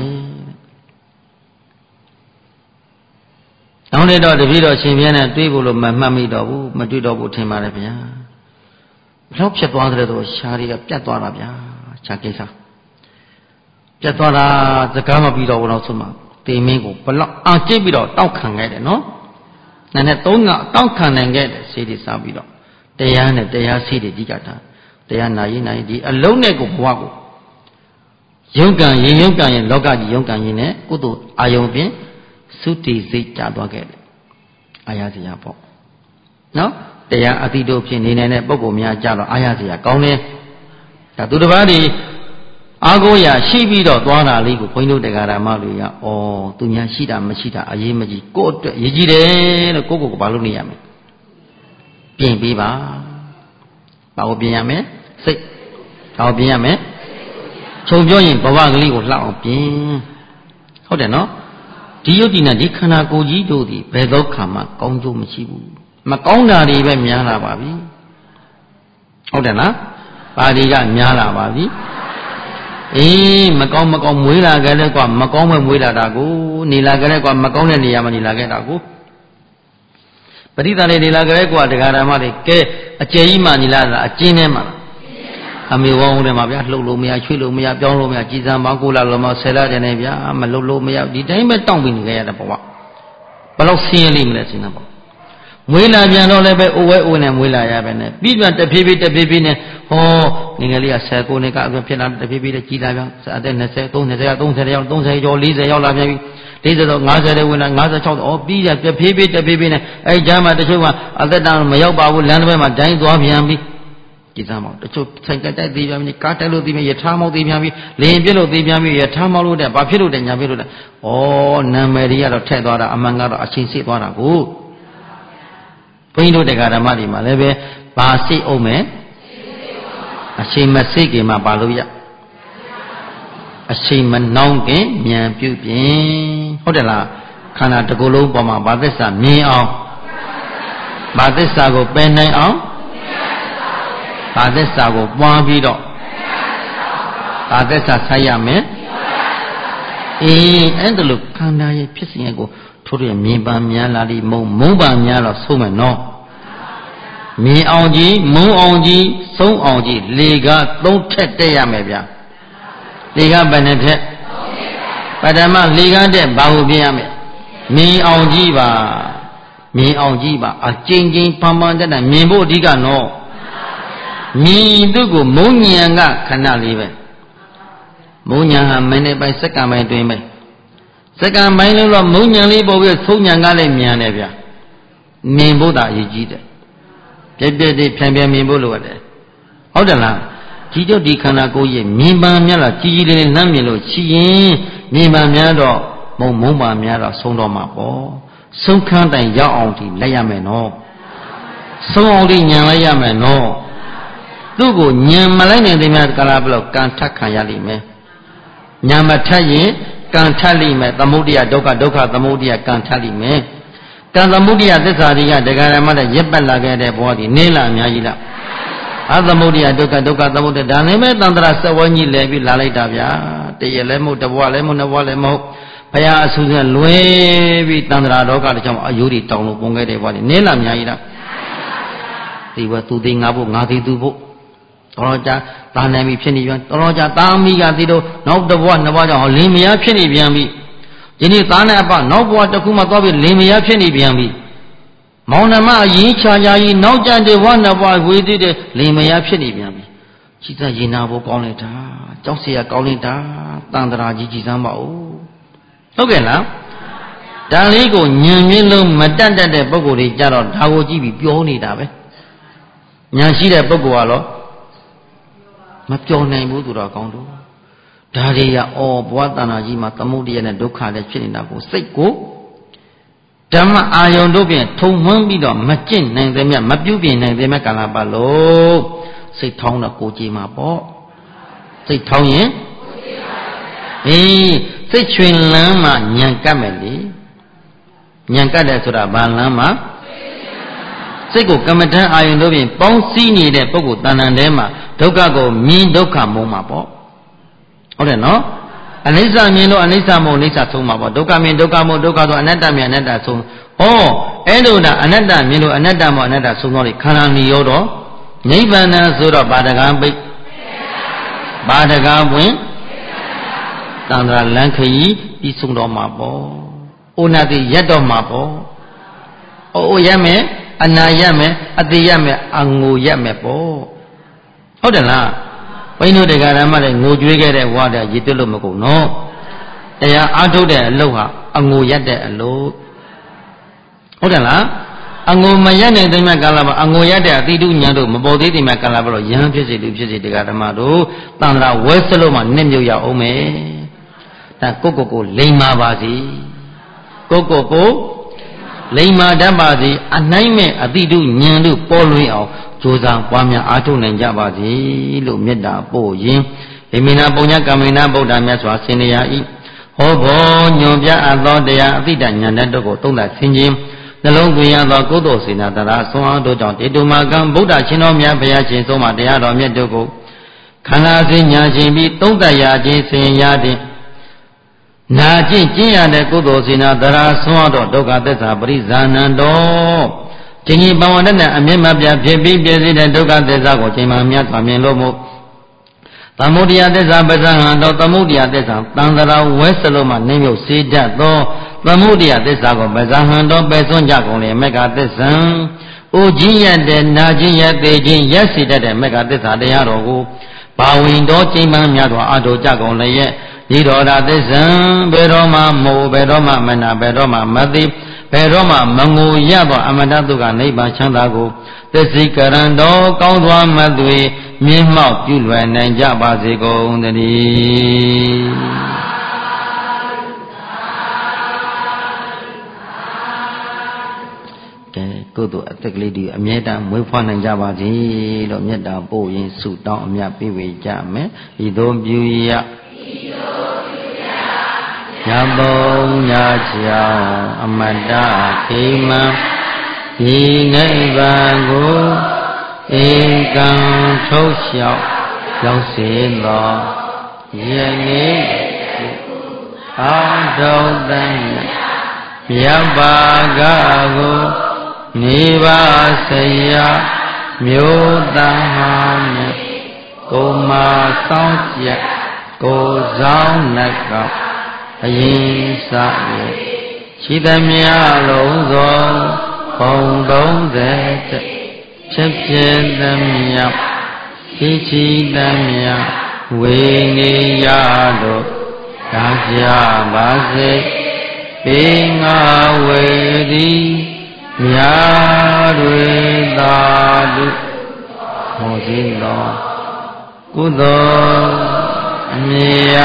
နောက်နှစ်တော့တပည့်တော်ရှင်ပြင်းနဲ့တွေးဖို့လို့မမှတ်မိတော့ဘူးမတွေးတော့ဘူးထင်ပါတယ်ဗျာဘယ်တော့ဖြစ်သွားတယ်ဆိုရှားတွေကပြတ်သွားတာဗျာရှားကိစ္စပြတ်သွားတာစကားမပြီးတော့ဘူးတော့ဆိုမှတေမင်းကိုဘလောက်အောင်ကြည့်ပြီးတော့တောက်ခံခဲ့တယ်နော်နာနဲ့သုံးကတောက်ခံနိုင်ခဲ့တယ်စေတီစားပြီးတော့တရားနဲ့တရားစီးတွေဒီကတာတရားနာရင်ဒီအလုံးနဲ့ကိုဘဝကိုယုံကံရင်လောကကြီးယုံကံရင်နဲ့ကုသိုလ်အာယုံဖြင့်သုတိစိတ်ကြသွားခဲ့တယ်အာရစရာပေါ့နော်တရားအတိတို့ဖြင့်နေနိုင်တဲ့ပုဂ္ဂိုလ်များကြတော့အာရစရာကောင်းတယ်ဒါသူတစ်ပါးဒီအာကိုရာရှိပြီးတော့သွားတာလေးကိုဘုန်းကြီးတို့တရားဓမ္မတွေကဩသူများရှိတာမရှိတာအရေးမကြီးကိုယ့်အတွက်အရေးကြီးတယ်လို့ကိုဘာလုပ်နေရမလဲပြင်ပေးပါဘာကိုပြင်ရမလဲစိတ်ဘာကိုပြင်ရမလဲခြုံပြောရင်ဘဝကလေးကိုလှအောင်ပြင်ဟုတ်တယ်နော်ဒီယုတ်ဒီနဲ့ဒီခန္ဓာကိုယ်ကြီးတို့ဒီဘယ်သောခါမှကောင်းကျိုးမရှိဘူးမကောင်းတာတွေပဲများလာပါပြီဟုတ်တယ်လားပါဠိကများလာပါပြီအေးမကောင်းမွေးလာကြတဲ့ကွာမကောင်းမဲ့မွေးလာတာကိုနေလာကြတဲ့ကွာမကောင်းတဲ့နေရာမှာနေလာခဲ့တာကိုပရိသတ်လေးနေလာကြတဲ့ကွာတရားဓမ္မတွေကဲအကျယ်ကြီးမှနေလာတာအကျဉ်းထဲမှာအမေဝေါင်းထဲမှာဗျာလှုပ်လို့မရချွေးလို့မရပြောင်းလို့မရကြည်စံပေါင်း9လလုံးမ10လတည်းနဲ့ဗျာမလှုပ်လို့မရဒီတိုင်းပဲတောင့်ပြီးနေကြရတဲ့ဘဝဘယ်လောက်ဆင်းရဲလိမ့်မလဲစဉ်းစားပါမွေးလာပြန်တော့လည်းပဲအိုဝဲအိုနဲ့မွေးလာရပဲနဲ့ပြီးပြန်တဖြည်းဖြည်းနဲ့ဟောငယ်ငယ်လေးက19နှစ်ကအဖြစ်လာတဖြည်းဖြည်းနဲ့ကြီးလာပြန်အသက်20 30ရောက်30ကျော်40ရောက်လာပြန်ပြီ40တော့50တဲ့ဝင်လာ56ဩပြီးရတဖြည်းဖြည်းနဲ့အဲ့ကြားမှာတချို့ကအသက်တောင်မရောက်ပါဘူးလမ်းတစ်ဘက်မှာဒိုင်းသွားပြန်ပြီကြည်စမ်းပါတချို့ဆိုင်ကတိုက်သေးပြန်ပြီကားတိုက်လို့သေးပြန်ရထားမောက်သေးပြန်ပြီလင်းပြစ်လို့သေးပြန်ပြီရထားမောက်လို့တဲ့ဘာဖြစ်လို့တဲ့ညာဖြစ်လို့တဲ့ဩနာမည်တွေကတော့ထက်သွားတာအမှန်ကတော့အချင်းစစ်သွားတာကိုဘုန်းကြီးတို့တရားဓမ္မတွေမှာလည်းပဲဘာစိတ်အောင်မယ်အချိန်မစိတ်ခင်မှာဘာလို့ရအချိန်မနှောင်းခင်ဉာဏ်ပြုပြင်ဟုတ်တယ်လားခန္ဓာတစ်ခုလုံးပေါ်မှာဘာသစ္စာမြင်အောင်ဘာသစ္စာကိုပယ်နိုင်အောင်ဘာသစ္စာကိုပွားပြီးတော့ဘာသစ္စာဆက်ရမယ်အေးအဲ့ဒါလို့ခန္ဓာရဲ့ဖြစ်စဉ်ကိုထို့ရမြင်ပါများလာလိမုံပါများတော့ဆုံးမယ်နော်မြင်အောင်ကြီးမုံအောင်ကြီးဆုံးအောင်ကြီးလေက3ထက်တက်ရမယ်ဗျာလေကဘယ်နဲ့ထက်ပထမလေကတက်ဘာကိုပြင်ရမယ်မြင်အောင်ကြီးပါအကျဉ်းဖန်တက်မြင်ဖို့အဓိကနော်မြင်သူကိုမုံဉဏ်ကခဏလေးပဲမုံဉဏ်ဟာမိနစ်ပိုင်းစက္ကန့်ပိုင်းတွင်ပဲစက္ကန့်ပိုင်းလို့မုံဉဏ်လေးပေါ်ပြီးသုံးဉဏ်ကလည်းမြန်တယ်ဗျာမြင်ဖို့သာအရေးကြီးတယ်ပြည့်ဖြန်မြင်ဖို့လိုရတယ်ဟုတ်တယ်လားဒီတော့ဒီခန္ဓာကိုယ်ရဲ့မြင်ပါများလားကြီးလေးလှမ်းမြင်လို့ရှိရင်မြင်ပါများတော့မုံပါများတော့ဆုံးတော့မှာပေါ့ဆုံးခန်းတိုင်ရောက်အောင်ဒီလက်ရမယ်နော်ဆုံးအောင်ဒီဉာဏ်လိုက်ရမယ်နော်သူ့ကိုဉာဏ်မလိုက်နိုင်တဲ့များကာလဘလောက်ကံထက်ခံရလိမ့်မယ်ဉာဏ်မထက်ရင်ကံထက်လိမ့်မယ်သမုဒိယဒုက္ခသမုဒိယကံထက်လိမ့်မယ်ကံသမုဒိယသစ္စာတွေကတရားဓမ္မနဲ့ရပ်ပတ်လာခဲ့တဲ့ဘောဒီနေလာအများကြီးလားအသမုဒိယဒုက္ခသမုဒိယဒါနဲ့ပဲတန္တရာစဝန်းကြီးလဲပြီးလာလိုက်တာဗျာတရလည်းမဟုတ်တဘွားလည်းမဟုတ်နှစ်ဘွားလည်းမဟုတ်ဘုရားအဆူဆန်းလွဲပြီးတန္တရာလောကတကြောင်အယိုးတွေတောင်းလို့ပုံခဲ့တဲ့ဘောဒီနေလာအများကြီးလားဒီဘသူသိငါဖို့ငါသိသူဖို့တော်ကြသာနိုင်ပြီဖြစ်နေပြန်တော်ကြသားမိကသိတော့နောက်တစ်ဘဝနှစ်ဘဝကြောင့်လင်မယားဖြစ်နေပြန်ပြီဒီနေ့သားနဲ့အပနောက်ဘဝတစ်ခုမှသွားပြီးလင်မယားဖြစ်နေပြန်ပြီမောင်နှမအရင်ချာကြီးနောက်ကြတဲ့ဘဝနှစ်ဘဝဝေးသေးတဲ့လင်မယားဖြစ်နေပြန်ပြီကြည်စရင်နာဖို့ကောင်းလိုက်တာကြောက်เสียကောင်းလိုက်တာတန်တရာကြီးကြည်စမ်းပါဦးဟုတ်ကဲ့လားဒါလေးကိုညံမြင့်လုံးမတတ်တတ်တဲ့ပုဂ္ဂိုလ်တွေကြတော့ဒါကိုကြည့်ပြီးပြောနေတာပဲညံရှိတဲ့ပုဂ္ဂိုလ်ကတော့မပြောနိုင်ဘူးသူတော်ကောင်းတို့ဒါတွေကဘဝတဏ္ဍာကြီးမှာသမုဒိယနဲ့ဒုက္ခလည်းဖြစ်နေတာကိုစိတ်ကိုဓမ္မအာယုန်တို့ဖြင့်ထုံမှန်းပြီးတော့မကျင့်နိုင်တဲ့မြတ်မပြုပြင်နိုင်တဲ့မြတ်ကာလပတ်လို့စိတ်ထောင်းတော့ကိုကြည်မှာပေါ့စိတ်ထောင်းရင်စိတ်ချွင်လန်းမှညံကပ်မယ်လေညံကပ်တယ်ဆိုတာဘာလန်းမှစိတ်ကိုကမ္မထံအာယုံတို့ဖြင့်ပေါင်းစည်းနေတဲ့ပုဂ္ဂိုလ်တဏ္ဍာထဲမှာဒုက္ခကိုမြင်ဒုက္ခမုံမှာပေါ့ဟုတ်တယ်နော်အနိစ္စမြင်လို့အနိစ္စမုံအနိစ္စဆုံးမှာပေါ့ဒုက္ခမြင်ဒုက္ခမုံဒုက္ခဆိုအနတ္တမြင်အနတ္တဆုံးဩအဲ့လိုဒါအနတ္တမြင်လို့အနတ္တမုံအနတ္တဆုံးတော့လေခန္ဓာနိရောဓနိဗ္ဗာန်ဆိုတော့ဘာတကံပိတ်ဘာတကံဝင်တန္တရာလန်ခရီးပြီးဆုံးတော့မှာပေါ့ဩနာတိရက်တော့မှာပေါ့ဩရက်မယ်အနာရက်မယ်အတိရက်မယ်အငိုရက်မယ်ပေါ့ဟုတ်တယ်လားဘိန်းတို့တရားဓမ္မတွေငိုကြွေးခဲ့တဲ့ဝါဒရည်တွက်လို့မကုန်နော်တရားအားထုတ်တဲ့အလုပ်ဟာအငိုရက်တဲ့အလုပ်ဟုတ်တယ်လားအငိုမရက်နိုင်တဲ့မြတ်ကာလမှာအငိုရက်တဲ့အတိတုညာတို့မပေါ်သေးတဲ့မြတ်ကာလမှာတော့ယဟန်ဖြစ်စေလူဖြစ်စေတရားဓမ္မတို့တန်ត្រာဝဲစလို့မှနှစ်မြုပ်ရအောင်မယ်ဒါကိုလိမ်မာပါစီကိုလိမ်မာတတ်ပါစီအနိုင်မဲ့အတိတုဉာဏ်တို့ပေါ်လွင်အောင်ကြိုးစားပွားများအားထုတ်နိုင်ကြပါစေလို့မေတ္တာပို့ရင်းဣမိနာပုညကမိနာဗုဒ္ဓမြတ်စွာဆင်ရာဤဟောဘောညွန်ပြအပ်သောတရားအတိတဉာဏ်တတ်တို့ကိုသုံးသပ်ဆင်ခြင်နှလုံးသွင်းရသောကုသိုလ်စေနာတရားဆွမ်းအားတို့ကြောင့်တေတုမာကံဗုဒ္ဓရှင်တော်မြတ်ဘုရားရှင်ဆုံးမတရားတော်မြတ်တို့ကိုခန္ဓာစဉ်ညာရှင်ပြီးသုံးသပ်ရခြင်းဆင်ရခြင်းနာကျင့်ကျင့်ရတဲ့ကုသိုလ်စေနာတရားဆွမ်းအားတော်ဒုက္ခသစ္စာပရိဇာနံတော်ခြင်းကြီးပဝန္တနဲ့အမြင့်မပြဖြစ်ပြီးပြည့်စုံတဲ့ဒုက္ခသစ္စာကိုချိန်မှမြတ်စွာမြင်လို့မို့သမုဒယသစ္စာပဇာဟံတော်သမုဒယသစ္စာတန်ត្រာဝဲစလုံးမှနှိမ့်မြုပ်စေတတ်သောသမုဒယသစ္စာကိုပဇာဟံတော်ပယ်စွန့်ကြကုန်လေမေဃသစ္စာအိုခြင်းရတဲ့နာခြင်းရသေးခြင်းရက်စီတတ်တဲ့မေဃသစ္စာတရားတော်ကိုဘာဝင်တော်ချိန်မှမြတ်စွာအာထုကြကုန်လျက်ဒီတော်ရာသစ္စာဘယ်တော့မှမို့ဘယ်တော့မှမနာဘယ်တော့မှမသိဘယ်တော့မှမငိုရသောအမတ္တတုကနိဗ္ဗာန်ချမ်းသာကိုသစ္စိကရဏတော်ကောင်းစွာမသွေမြင့်မောက်ပြုလွယ်နိုင်ကြပါစေကုန်သတည်းကဲကုသိုလ်အသက်ကလေးတွေအမြဲတမ်းမွေးဖွားနိုင်ကြပါစေလို့မေတ္တာပို့ရင်ဆုတောင်းအမြတ်ပေးဝေကြမယ်ဤသို့ပြုရညပုံညချောင်းအမတ္တခိမံဒီနိဗ္ဗာန်ကိုဧကံထုတ်လျှောက်ရောက်စေသောယနေ့အာထုံတန်မြတ်ပါကကိုနေပါစရာမြို့သားဟာမြတ်ကိုမဆောင်ချက်ကိုဆောင်နှကအရင်စရဲ့ရှိသမျှလုံးစုံဘုံ30ချက်ဖြစ်သမျှရှိရှိသမျှဝေနေရလို့ဒါကြပါစေပေငါဝေသည်မြာတွေသာလူဟောစီတော်ကုသိုလ်အမြတ်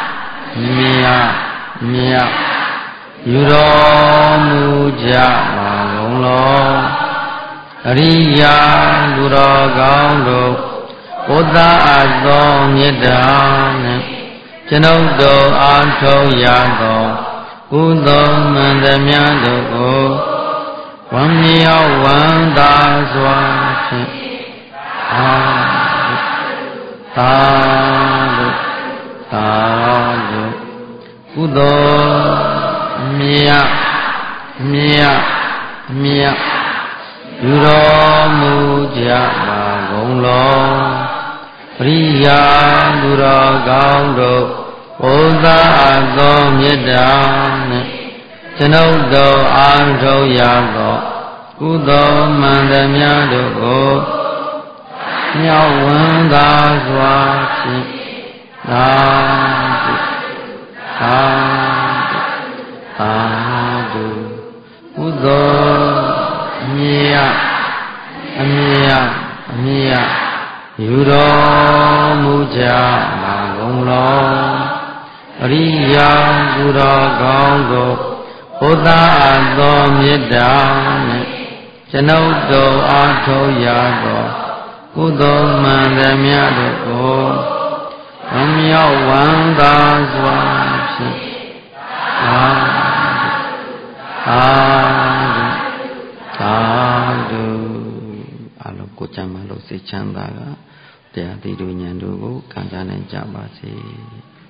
ယူတော်မူကြပါကုန်လောအရိယာလူတော်ကောင်းတို့ဘုရားအသောမေတ္တာနဲ့ကျွန်ုပ်တို့အားထုတ်ရသောကုသိုလ်မှန်သမျှတို့ကိုဝမ်းမြောက်ဝမ်းသာစွာဖြင့်သာဓုကုသိုလ်မြတ်ယူတော်မူကြပါကုန်လောပရိယာလူတော်ကောင်းတို့ဘုရားသောမေတ္တာနဲ့ကျွန်ုပ်တို့အားထုတ်ရသောကုသိုလ်မှန်သမျှတို့ကိုမြောက်ဝမ်းသာစွာဖြင့်သာဓုကုသိုလ်အမြတ်ယူတော်မူကြပါကုန်လောအရိယာသူတော်ကောင်းတို့ဘုရားသောမေတ္တာနဲ့ကျွန်ုပ်တို့အားထုတ်ရသောကုသိုလ်မှန်သမျှတို့ကိုအမြောက်ဝမ်းသာစွာဖြင့်သာဓုကြံပါလို့စိတ်ချမ်းသာကတရားသိတို့ဉာဏ်တို့ကိုခံစားနိုင်ကြပါစေ